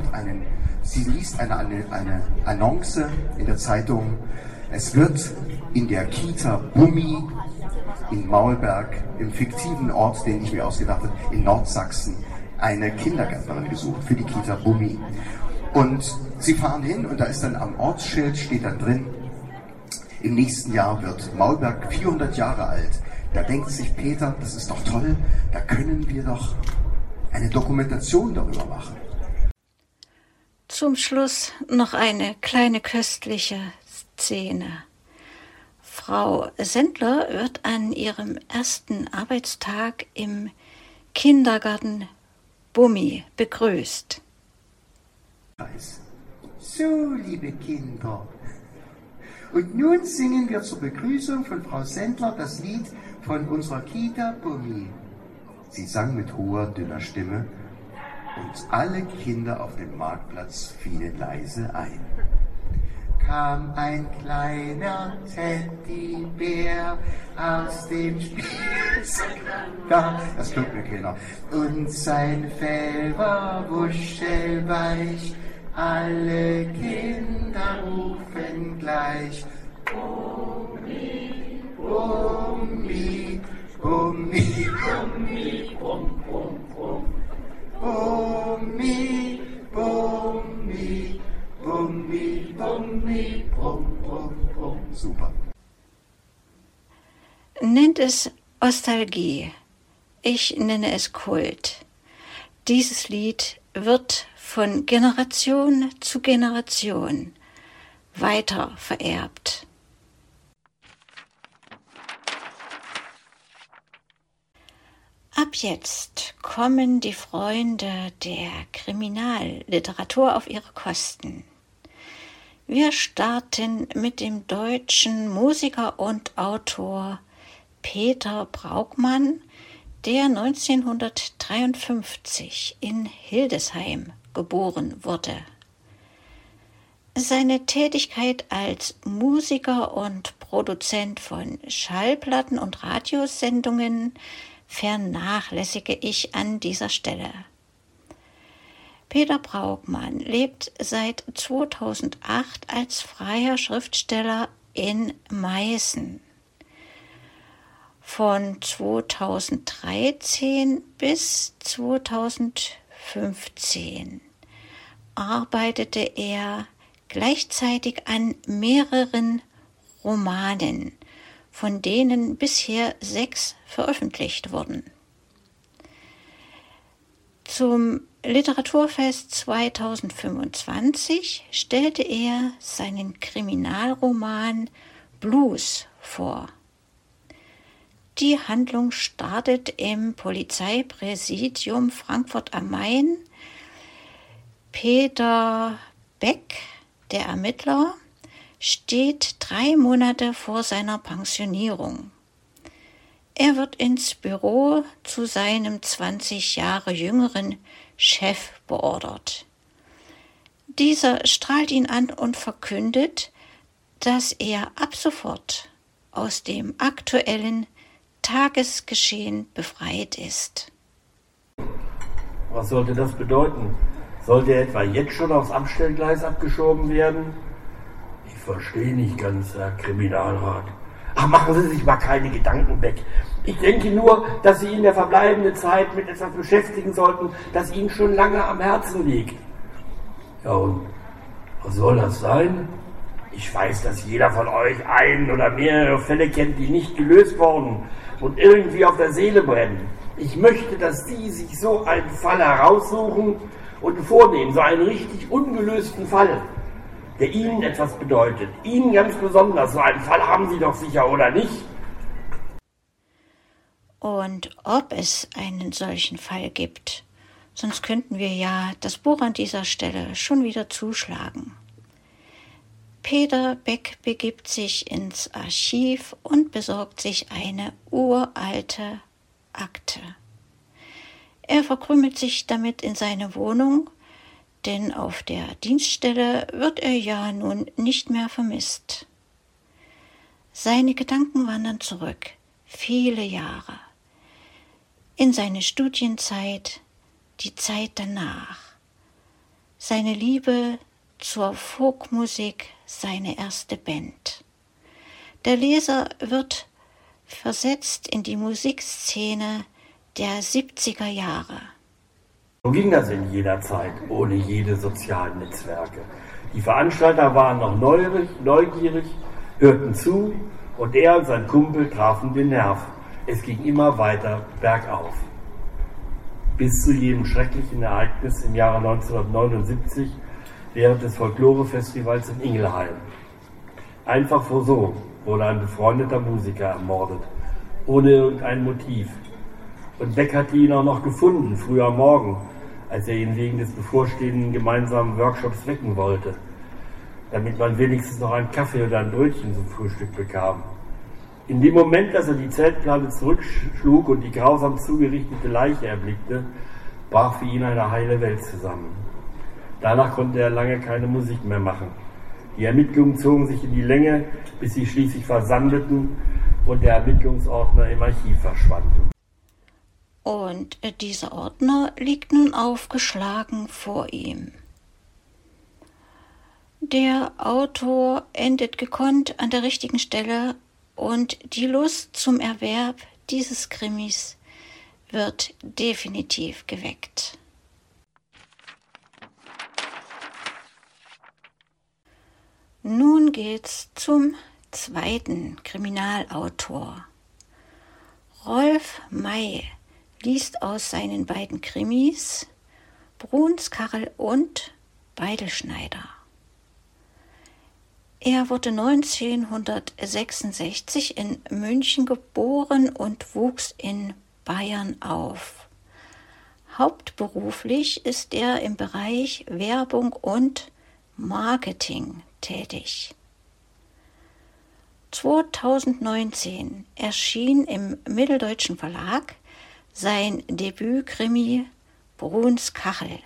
liest eine Annonce in der Zeitung. Es wird in der Kita Bummi in Maulberg, im fiktiven Ort, den ich mir ausgedacht habe, in Nordsachsen, eine Kindergärtnerin gesucht für die Kita Bummi. Und sie fahren hin und da ist dann am Ortsschild, steht dann drin, im nächsten Jahr wird Maulberg 400 Jahre alt. Da denkt sich Peter, das ist doch toll, da können wir doch eine Dokumentation darüber machen. Zum Schluss noch eine kleine köstliche Szene. Frau Sendler wird an ihrem ersten Arbeitstag im Kindergarten Bummi begrüßt. So, liebe Kinder, und nun singen wir zur Begrüßung von Frau Sendler das Lied von unserer Kita Bummi. Sie sang mit hoher, dünner Stimme und alle Kinder auf dem Marktplatz fielen leise ein. Kam ein kleiner Teddybär aus dem Spielzeugladen. Das glaubt mir keiner. Und sein Fell war wuschelweich. Alle Kinder rufen gleich, Bummi. Bummi, Bummi, Bummi, Bum, Bum, Bum. Bummi, Bummi, Bummi, Bummi, Bum, Bum, Bum. Super. Nennt es Nostalgie. Ich nenne es Kult. Dieses Lied wird von Generation zu Generation weiter vererbt. Ab jetzt kommen die Freunde der Kriminalliteratur auf ihre Kosten. Wir starten mit dem deutschen Musiker und Autor Peter Braukmann, der 1953 in Hildesheim geboren wurde. Seine Tätigkeit als Musiker und Produzent von Schallplatten und Radiosendungen vernachlässige ich an dieser Stelle. Peter Braukmann lebt seit 2008 als freier Schriftsteller in Meißen. Von 2013 bis 2015 arbeitete er gleichzeitig an mehreren Romanen, von denen bisher 6 veröffentlicht wurden. Zum Literaturfest 2025 stellte er seinen Kriminalroman Blues vor. Die Handlung startet im Polizeipräsidium Frankfurt am Main. Peter Beck, der Ermittler, steht 3 Monate vor seiner Pensionierung. Er wird ins Büro zu seinem 20 Jahre jüngeren Chef beordert. Dieser strahlt ihn an und verkündet, dass er ab sofort aus dem aktuellen Tagesgeschehen befreit ist. Was sollte das bedeuten? Sollte er etwa jetzt schon aufs Abstellgleis abgeschoben werden? Ich verstehe nicht ganz, Herr Kriminalrat. Ach, machen Sie sich mal keine Gedanken weg. Ich denke nur, dass Sie in der verbleibenden Zeit mit etwas beschäftigen sollten, das Ihnen schon lange am Herzen liegt. Ja, und was soll das sein? Ich weiß, dass jeder von euch ein oder mehrere Fälle kennt, die nicht gelöst wurden und irgendwie auf der Seele brennen. Ich möchte, dass Sie sich so einen Fall heraussuchen und vornehmen, so einen richtig ungelösten Fall, der Ihnen etwas bedeutet. Ihnen ganz besonders. So einen Fall haben Sie doch sicher, oder nicht? Und ob es einen solchen Fall gibt, sonst könnten wir ja das Buch an dieser Stelle schon wieder zuschlagen. Peter Beck begibt sich ins Archiv und besorgt sich eine uralte Akte. Er verkrümelt sich damit in seine Wohnung, denn auf der Dienststelle wird er ja nun nicht mehr vermisst. Seine Gedanken wandern zurück, viele Jahre, in seine Studienzeit, die Zeit danach, seine Liebe zur Folkmusik, seine erste Band. Der Leser wird versetzt in die Musikszene der 70er Jahre. So ging das in jeder Zeit, ohne jede sozialen Netzwerke. Die Veranstalter waren noch neugierig, hörten zu und er und sein Kumpel trafen den Nerv. Es ging immer weiter bergauf. Bis zu jedem schrecklichen Ereignis im Jahre 1979 während des Folklore-Festivals in Ingelheim. Einfach so wurde ein befreundeter Musiker ermordet, ohne irgendein Motiv. Und Beck hatte ihn auch noch gefunden, früh am Morgen, als er ihn wegen des bevorstehenden gemeinsamen Workshops wecken wollte, damit man wenigstens noch einen Kaffee oder ein Brötchen zum Frühstück bekam. In dem Moment, dass er die Zeltplane zurückschlug und die grausam zugerichtete Leiche erblickte, brach für ihn eine heile Welt zusammen. Danach konnte er lange keine Musik mehr machen. Die Ermittlungen zogen sich in die Länge, bis sie schließlich versandeten und der Ermittlungsordner im Archiv verschwand. Und dieser Ordner liegt nun aufgeschlagen vor ihm. Der Autor endet gekonnt an der richtigen Stelle und die Lust zum Erwerb dieses Krimis wird definitiv geweckt. Nun geht's zum zweiten Kriminalautor. Rolf May liest aus seinen beiden Krimis Brunskachel und Beidelschneider. Er wurde 1966 in München geboren und wuchs in Bayern auf. Hauptberuflich ist er im Bereich Werbung und Marketing tätig. 2019 erschien im Mitteldeutschen Verlag sein Debütkrimi Brunskachel.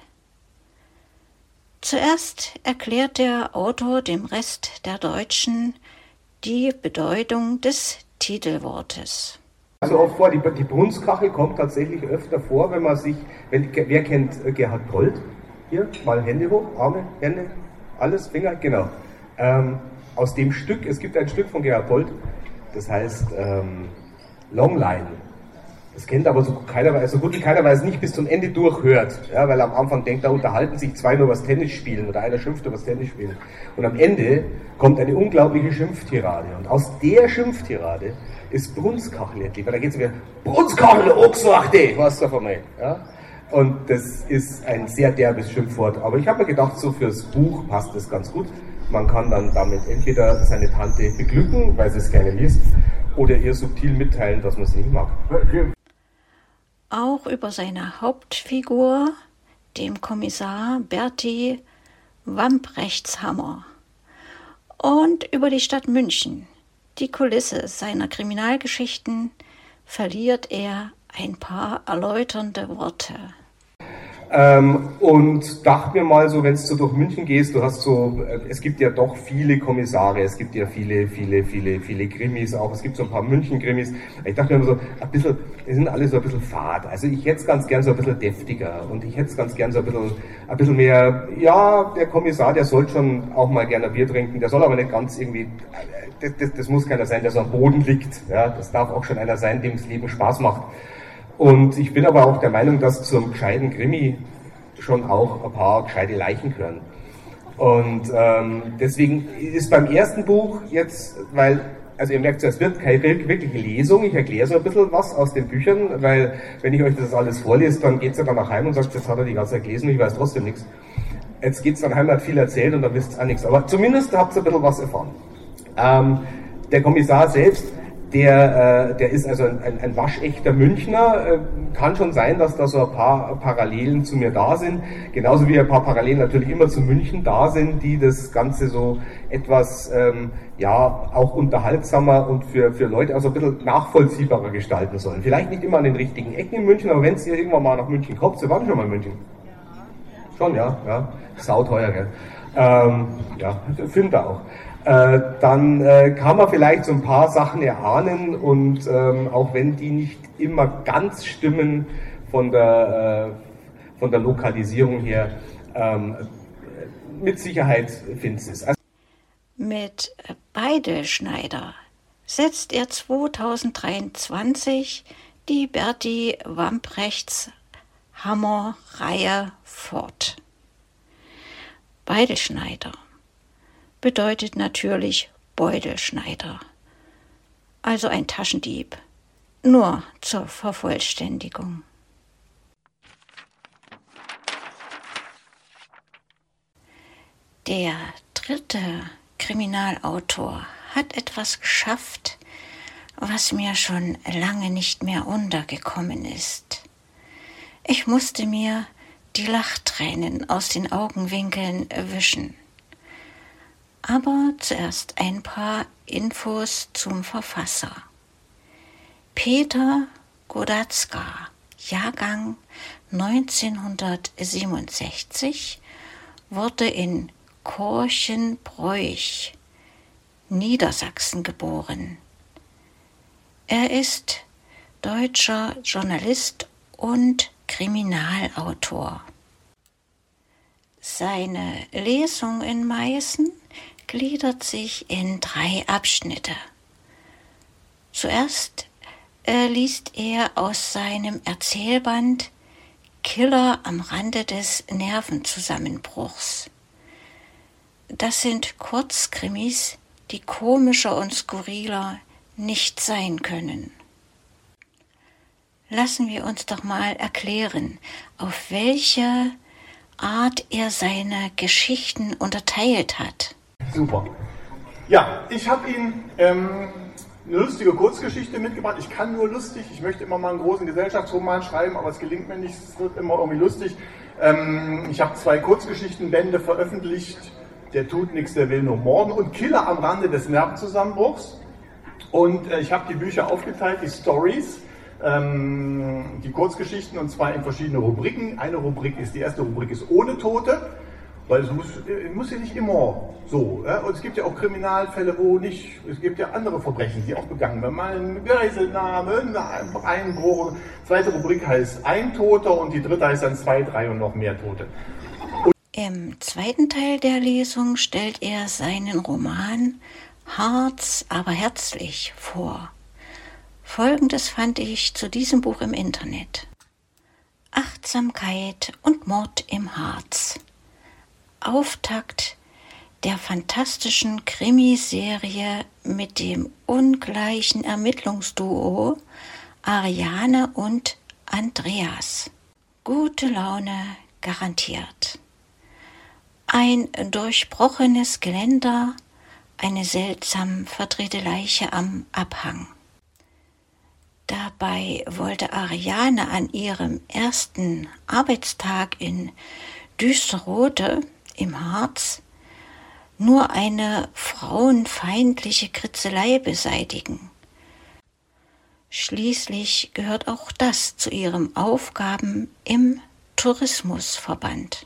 Zuerst erklärt der Autor dem Rest der Deutschen die Bedeutung des Titelwortes. Also oft vor, die Brunskachel kommt tatsächlich öfter vor, wenn man sich, wer kennt Gerhard Polt? Hier, mal Hände hoch, Arme, Hände, alles, Finger, genau. Aus dem Stück, es gibt ein Stück von Gerhard Polt, das heißt Longline. Das kennt aber so gut wie keiner, weil es nicht bis zum Ende durchhört. Ja, weil am Anfang denkt, da unterhalten sich zwei nur was Tennis spielen oder einer schimpft über das Tennis spielen. Und am Ende kommt eine unglaubliche Schimpftirade. Und aus der Schimpftirade ist Brunskachel etlich, weil da geht es wieder Brunskachel, Ochswachte, was da von mir. Ja? Und das ist ein sehr derbes Schimpfwort. Aber ich habe mir gedacht, so fürs Buch passt das ganz gut. Man kann dann damit entweder seine Tante beglücken, weil sie es gerne liest, oder ihr subtil mitteilen, dass man sie nicht mag. Auch über seine Hauptfigur, dem Kommissar Berti Wamprechthammer, und über die Stadt München, die Kulisse seiner Kriminalgeschichten, verliert er ein paar erläuternde Worte. Und dachte mir mal so, wenn du durch München gehst, es gibt ja doch viele Kommissare, es gibt ja viele Krimis auch, es gibt so ein paar München-Krimis. Ich dachte mir immer so, die sind alle so ein bisschen fad. Also ich hätte es ganz gern so ein bisschen deftiger und ich hätte es ganz gern so ein bisschen mehr, ja, der Kommissar, der soll schon auch mal gerne Bier trinken, der soll aber nicht ganz irgendwie, das muss keiner sein, der so am Boden liegt. Ja, das darf auch schon einer sein, dem das Leben Spaß macht. Und ich bin aber auch der Meinung, dass zum gescheiten Krimi schon auch ein paar gescheite Leichen gehören. Und deswegen ist beim ersten Buch jetzt, also ihr merkt, es wird keine wirkliche Lesung, ich erkläre so ein bisschen was aus den Büchern, weil wenn ich euch das alles vorlese, dann geht es ja dann nach Heim und sagt, jetzt hat er die ganze Zeit gelesen und ich weiß trotzdem nichts. Jetzt geht es dann heim, hat viel erzählt und dann wisst ihr auch nichts. Aber zumindest habt ihr ein bisschen was erfahren. Der Kommissar selbst, der ist also ein waschechter Münchner. Kann schon sein, dass da so ein paar Parallelen zu mir da sind. Genauso wie ein paar Parallelen natürlich immer zu München da sind, die das Ganze so etwas, auch unterhaltsamer und für Leute also ein bisschen nachvollziehbarer gestalten sollen. Vielleicht nicht immer an den richtigen Ecken in München, aber wenn ihr irgendwann mal nach München kommt, Sie waren schon mal in München? Schon, ja. Sauteuer, gell? Findet ihr auch. Dann kann man vielleicht so ein paar Sachen erahnen und auch wenn die nicht immer ganz stimmen von der Lokalisierung her, mit Sicherheit findest du es. Mit Beidelschneider setzt er 2023 die Berti Wamprechthammer-Reihe fort. Beidelschneider bedeutet natürlich Beutelschneider, also ein Taschendieb, nur zur Vervollständigung. Der dritte Kriminalautor hat etwas geschafft, was mir schon lange nicht mehr untergekommen ist. Ich musste mir die Lachtränen aus den Augenwinkeln wischen. Aber zuerst ein paar Infos zum Verfasser. Peter Godatzka, Jahrgang 1967, wurde in Korchenbroich, Niedersachsen geboren. Er ist deutscher Journalist und Kriminalautor. Seine Lesung in Meißen gliedert sich in 3 Abschnitte. Zuerst liest er aus seinem Erzählband Killer am Rande des Nervenzusammenbruchs. Das sind Kurzkrimis, die komischer und skurriler nicht sein können. Lassen wir uns doch mal erklären, auf welche Art er seine Geschichten unterteilt hat. Super. Ja, ich habe Ihnen eine lustige Kurzgeschichte mitgebracht. Ich kann nur lustig, ich möchte immer mal einen großen Gesellschaftsroman schreiben, aber es gelingt mir nicht, es wird immer irgendwie lustig. Ich habe 2 Kurzgeschichtenbände veröffentlicht, Der tut nichts, der will nur morden und Killer am Rande des Nervenzusammenbruchs. Und ich habe die Bücher aufgeteilt, die Stories, die Kurzgeschichten, und zwar in verschiedene Rubriken. Die erste Rubrik ist ohne Tote, weil es muss ja nicht immer so. Ja? Und es gibt ja auch Kriminalfälle, wo nicht, es gibt ja andere Verbrechen, die auch begangen werden. Mal eine Geiselnahme, ein Einbruch. Zweite Rubrik heißt ein Toter und die dritte heißt dann 2, 3 und noch mehr Tote. Im zweiten Teil der Lesung stellt er seinen Roman Harz, aber herzlich vor. Folgendes fand ich zu diesem Buch im Internet: Achtsamkeit und Mord im Harz. Auftakt der fantastischen Krimiserie mit dem ungleichen Ermittlungsduo Ariane und Andreas. Gute Laune garantiert. Ein durchbrochenes Geländer, eine seltsam verdrehte Leiche am Abhang. Dabei wollte Ariane an ihrem ersten Arbeitstag in Düsterrothe im Harz nur eine frauenfeindliche Kritzelei beseitigen. Schließlich gehört auch das zu ihren Aufgaben im Tourismusverband.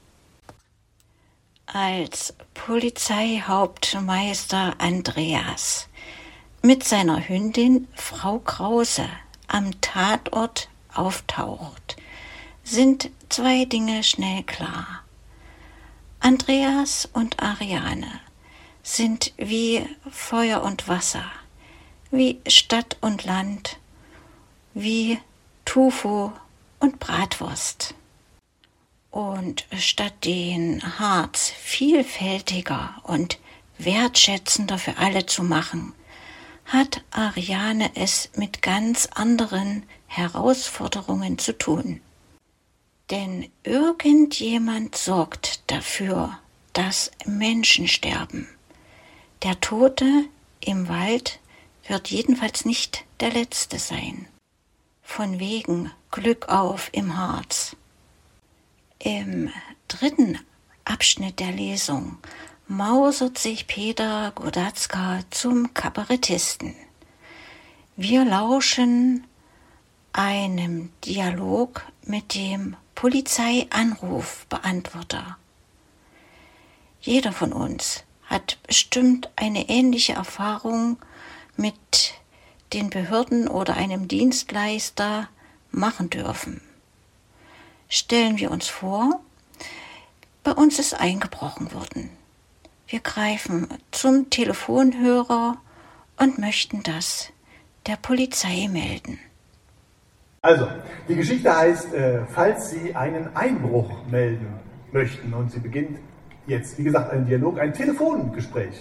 Als Polizeihauptmeister Andreas mit seiner Hündin Frau Krause am Tatort auftaucht, sind 2 Dinge schnell klar. Andreas und Ariane sind wie Feuer und Wasser, wie Stadt und Land, wie Tofu und Bratwurst. Und statt den Harz vielfältiger und wertschätzender für alle zu machen, hat Ariane es mit ganz anderen Herausforderungen zu tun. Denn irgendjemand sorgt dafür, dass Menschen sterben. Der Tote im Wald wird jedenfalls nicht der letzte sein. Von wegen Glück auf im Harz. Im dritten Abschnitt der Lesung mausert sich Peter Godatzka zum Kabarettisten. Wir lauschen einem Dialog mit dem Polizeianrufbeantworter. Jeder von uns hat bestimmt eine ähnliche Erfahrung mit den Behörden oder einem Dienstleister machen dürfen. Stellen wir uns vor, bei uns ist eingebrochen worden. Wir greifen zum Telefonhörer und möchten das der Polizei melden. Also, die Geschichte heißt, falls Sie einen Einbruch melden möchten, und sie beginnt jetzt, wie gesagt, ein Dialog, ein Telefongespräch.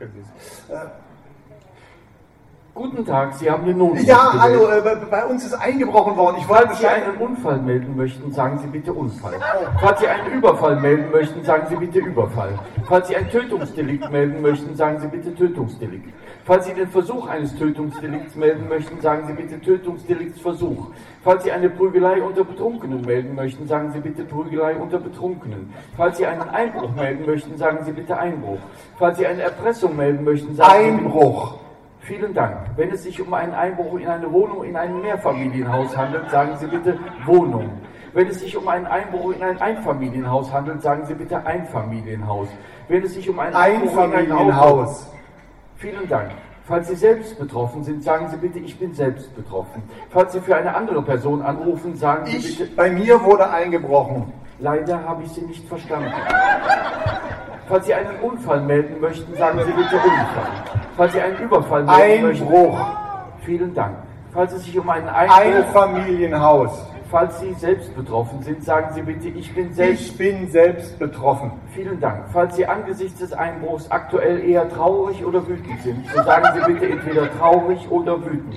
Guten Tag, Sie haben den Notruf Ja, hallo, bei uns ist eingebrochen worden. Falls Sie einen Unfall melden möchten, sagen Sie bitte Unfall. Falls Sie einen Überfall melden möchten, sagen Sie bitte Überfall. Falls Sie ein Tötungsdelikt melden möchten, sagen Sie bitte Tötungsdelikt. Falls Sie den Versuch eines Tötungsdelikts melden möchten, sagen Sie bitte Tötungsdeliktsversuch. Falls Sie eine Prügelei unter Betrunkenen melden möchten, sagen Sie bitte Prügelei unter Betrunkenen. Falls Sie einen Einbruch melden möchten, sagen Sie bitte Einbruch. Falls Sie eine Erpressung melden möchten, sagen Sie bitte Einbruch. Vielen Dank. Wenn es sich um einen Einbruch in eine Wohnung in einem Mehrfamilienhaus handelt, sagen Sie bitte Wohnung. Wenn es sich um einen Einbruch in ein Einfamilienhaus handelt, sagen Sie bitte Einfamilienhaus. Wenn es sich um einen Einbruch in ein Haus. Vielen Dank. Falls Sie selbst betroffen sind, sagen Sie bitte, ich bin selbst betroffen. Falls Sie für eine andere Person anrufen, sagen Sie bitte... Bei mir wurde eingebrochen. Leider habe ich Sie nicht verstanden. Falls Sie einen Unfall melden möchten, sagen Sie bitte Unfall. Falls Sie einen Überfall melden möchten... Einbruch. Vielen Dank. Falls es sich um einen Einbruch... Einfamilienhaus. Falls Sie selbst betroffen sind, sagen Sie bitte, ich bin selbst betroffen. Vielen Dank. Falls Sie angesichts des Einbruchs aktuell eher traurig oder wütend sind, so sagen Sie bitte entweder traurig oder wütend.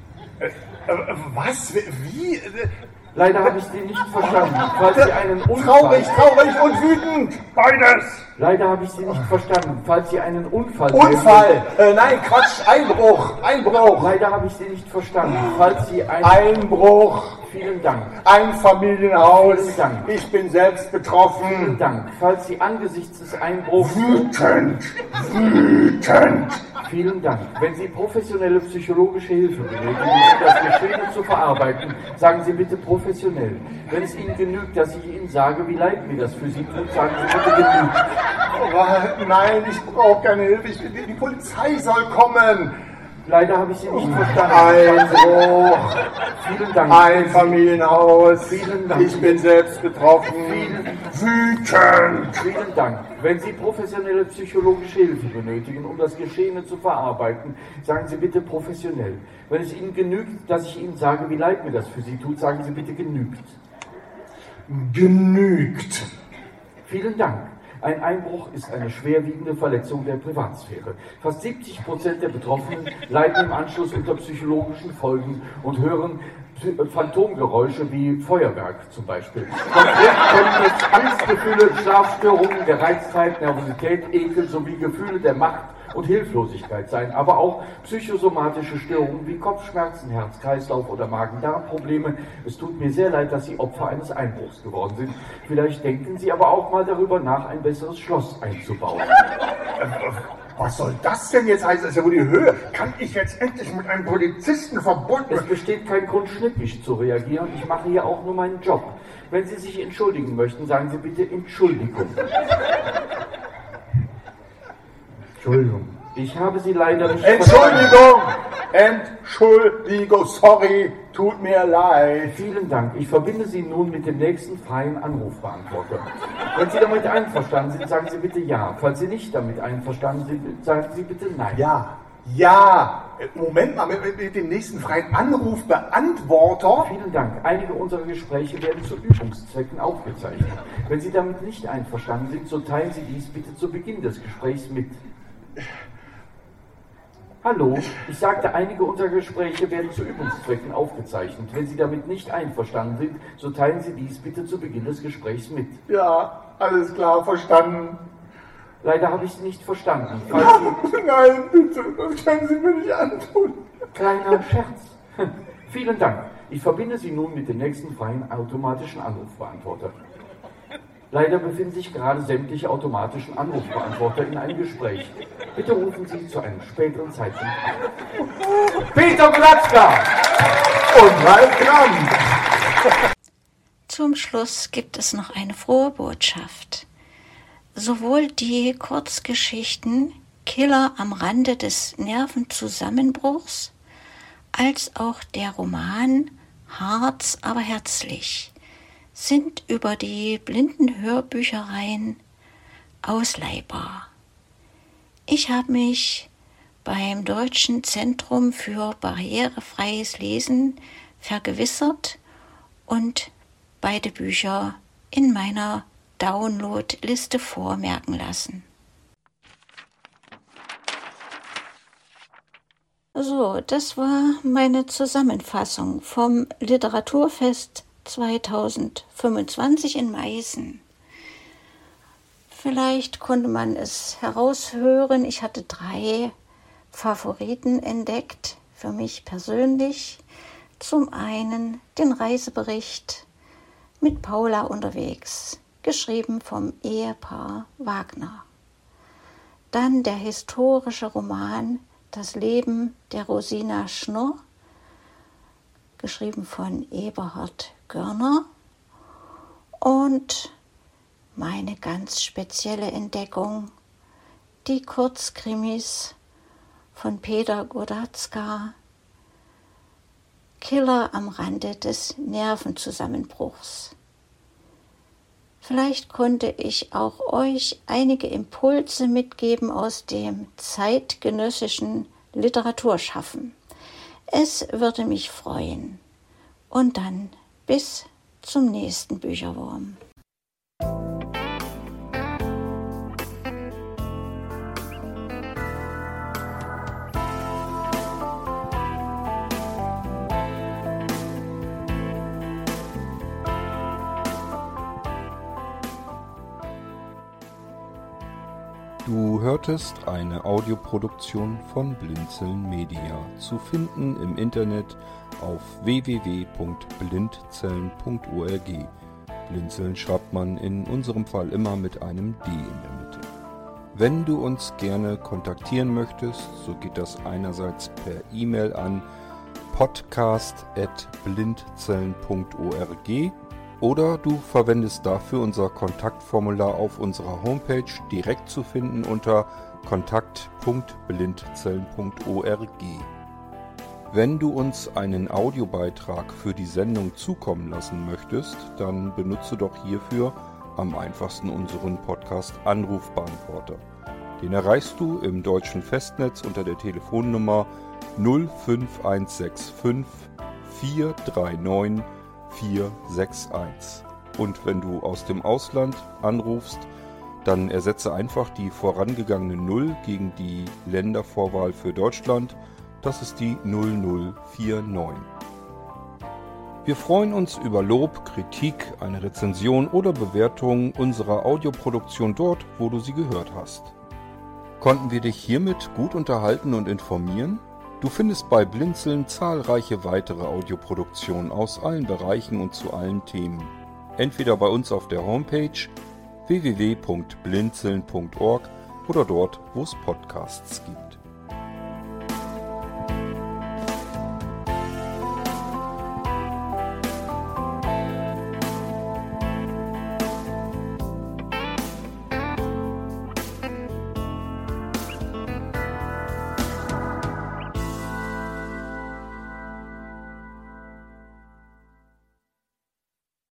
Was? Wie? Leider habe ich Sie nicht verstanden. Falls Sie einen Unfall... Traurig und wütend. Beides. Leider habe ich Sie nicht verstanden. Falls Sie einen Unfall... Nein, Quatsch. Einbruch. Leider habe ich Sie nicht verstanden. Falls Sie einen... Einbruch. Vielen Dank. Einfamilienhaus. Vielen Dank. Ich bin selbst betroffen. Vielen Dank. Falls Sie angesichts des Einbruchs... Wütend. Vielen Dank. Wenn Sie professionelle psychologische Hilfe benötigen, um das Geschehene zu verarbeiten, sagen Sie bitte professionell. Wenn es Ihnen genügt, dass ich Ihnen sage, wie leid mir das für Sie tut, sagen Sie bitte genügt. Oh, nein, ich brauche keine Hilfe. Die Polizei soll kommen. Leider habe ich Sie nicht verstanden. Einbruch. Vielen Dank. Einfamilienhaus. Vielen Dank. Ich bin selbst betroffen. Wütend. Vielen Dank. Wenn Sie professionelle psychologische Hilfe benötigen, um das Geschehene zu verarbeiten, sagen Sie bitte professionell. Wenn es Ihnen genügt, dass ich Ihnen sage, wie leid mir das für Sie tut, sagen Sie bitte genügt. Genügt. Vielen Dank. Ein Einbruch ist eine schwerwiegende Verletzung der Privatsphäre. Fast 70% der Betroffenen leiden im Anschluss unter psychologischen Folgen und hören Phantomgeräusche wie Feuerwerk zum Beispiel. Konkret können es Angstgefühle, Schlafstörungen, Gereiztheit, Nervosität, Ekel sowie Gefühle der Macht und Hilflosigkeit sein, aber auch psychosomatische Störungen wie Kopfschmerzen, Herz-Kreislauf- oder Magen-Darm-Probleme. Es tut mir sehr leid, dass Sie Opfer eines Einbruchs geworden sind. Vielleicht denken Sie aber auch mal darüber nach, ein besseres Schloss einzubauen. Was soll das denn jetzt heißen? Das ist ja wohl die Höhe. Kann ich jetzt endlich mit einem Polizisten verbunden werden? Es besteht kein Grund, schnippisch zu reagieren. Ich mache hier auch nur meinen Job. Wenn Sie sich entschuldigen möchten, sagen Sie bitte Entschuldigung. Entschuldigung. Ich habe Sie leider nicht Entschuldigung, sorry, tut mir leid. Vielen Dank. Ich verbinde Sie nun mit dem nächsten freien Anrufbeantworter. Wenn Sie damit einverstanden sind, sagen Sie bitte ja. Falls Sie nicht damit einverstanden sind, sagen Sie bitte nein. Ja. Moment mal, mit dem nächsten freien Anrufbeantworter. Vielen Dank. Einige unserer Gespräche werden zu Übungszwecken aufgezeichnet. Wenn Sie damit nicht einverstanden sind, so teilen Sie dies bitte zu Beginn des Gesprächs mit. Hallo, ich sagte, einige unserer Gespräche werden zu Übungszwecken aufgezeichnet. Wenn Sie damit nicht einverstanden sind, so teilen Sie dies bitte zu Beginn des Gesprächs mit. Ja, alles klar, verstanden. Leider habe ich Sie nicht verstanden. Nein, bitte, das können Sie mir nicht antun. Kleiner Scherz. Vielen Dank. Ich verbinde Sie nun mit dem nächsten freien automatischen Anrufbeantworter. Leider befinden sich gerade sämtliche automatischen Anrufbeantworter in einem Gespräch. Bitte rufen Sie zu einem späteren Zeitpunkt an. Peter Glatzka und Ralf Gramm. Zum Schluss gibt es noch eine frohe Botschaft. Sowohl die Kurzgeschichten Killer am Rande des Nervenzusammenbruchs als auch der Roman Harz, aber herzlich sind über die Blindenhörbüchereien ausleihbar. Ich habe mich beim Deutschen Zentrum für barrierefreies Lesen vergewissert und beide Bücher in meiner Downloadliste vormerken lassen. So, das war meine Zusammenfassung vom Literaturfest 2025 in Meißen. Vielleicht konnte man es heraushören, ich hatte 3 Favoriten entdeckt, für mich persönlich. Zum einen den Reisebericht mit Paula unterwegs, geschrieben vom Ehepaar Wagner. Dann der historische Roman Das Leben der Rosina Schnurr, geschrieben von Eberhard Görner. Und meine ganz spezielle Entdeckung, die Kurzkrimis von Peter Godatzka, Killer am Rande des Nervenzusammenbruchs. Vielleicht konnte ich auch euch einige Impulse mitgeben aus dem zeitgenössischen Literaturschaffen. Es würde mich freuen. Und dann bis zum nächsten Bücherwurm. Du hörtest eine Audioproduktion von Blinzeln Media, zu finden im Internet auf www.blindzellen.org. Blinzeln schreibt man in unserem Fall immer mit einem D in der Mitte. Wenn du uns gerne kontaktieren möchtest, so geht das einerseits per E-Mail an podcast@blindzellen.org oder du verwendest dafür unser Kontaktformular auf unserer Homepage, direkt zu finden unter kontakt.blindzellen.org. Wenn du uns einen Audiobeitrag für die Sendung zukommen lassen möchtest, dann benutze doch hierfür am einfachsten unseren Podcast Anrufbeantworter. Den erreichst du im deutschen Festnetz unter der Telefonnummer 05165 439 461. Und wenn du aus dem Ausland anrufst, dann ersetze einfach die vorangegangene 0 gegen die Ländervorwahl für Deutschland. Das ist die 0049. Wir freuen uns über Lob, Kritik, eine Rezension oder Bewertung unserer Audioproduktion dort, wo du sie gehört hast. Konnten wir dich hiermit gut unterhalten und informieren? Du findest bei Blinzeln zahlreiche weitere Audioproduktionen aus allen Bereichen und zu allen Themen. Entweder bei uns auf der Homepage www.blinzeln.org oder dort, wo es Podcasts gibt.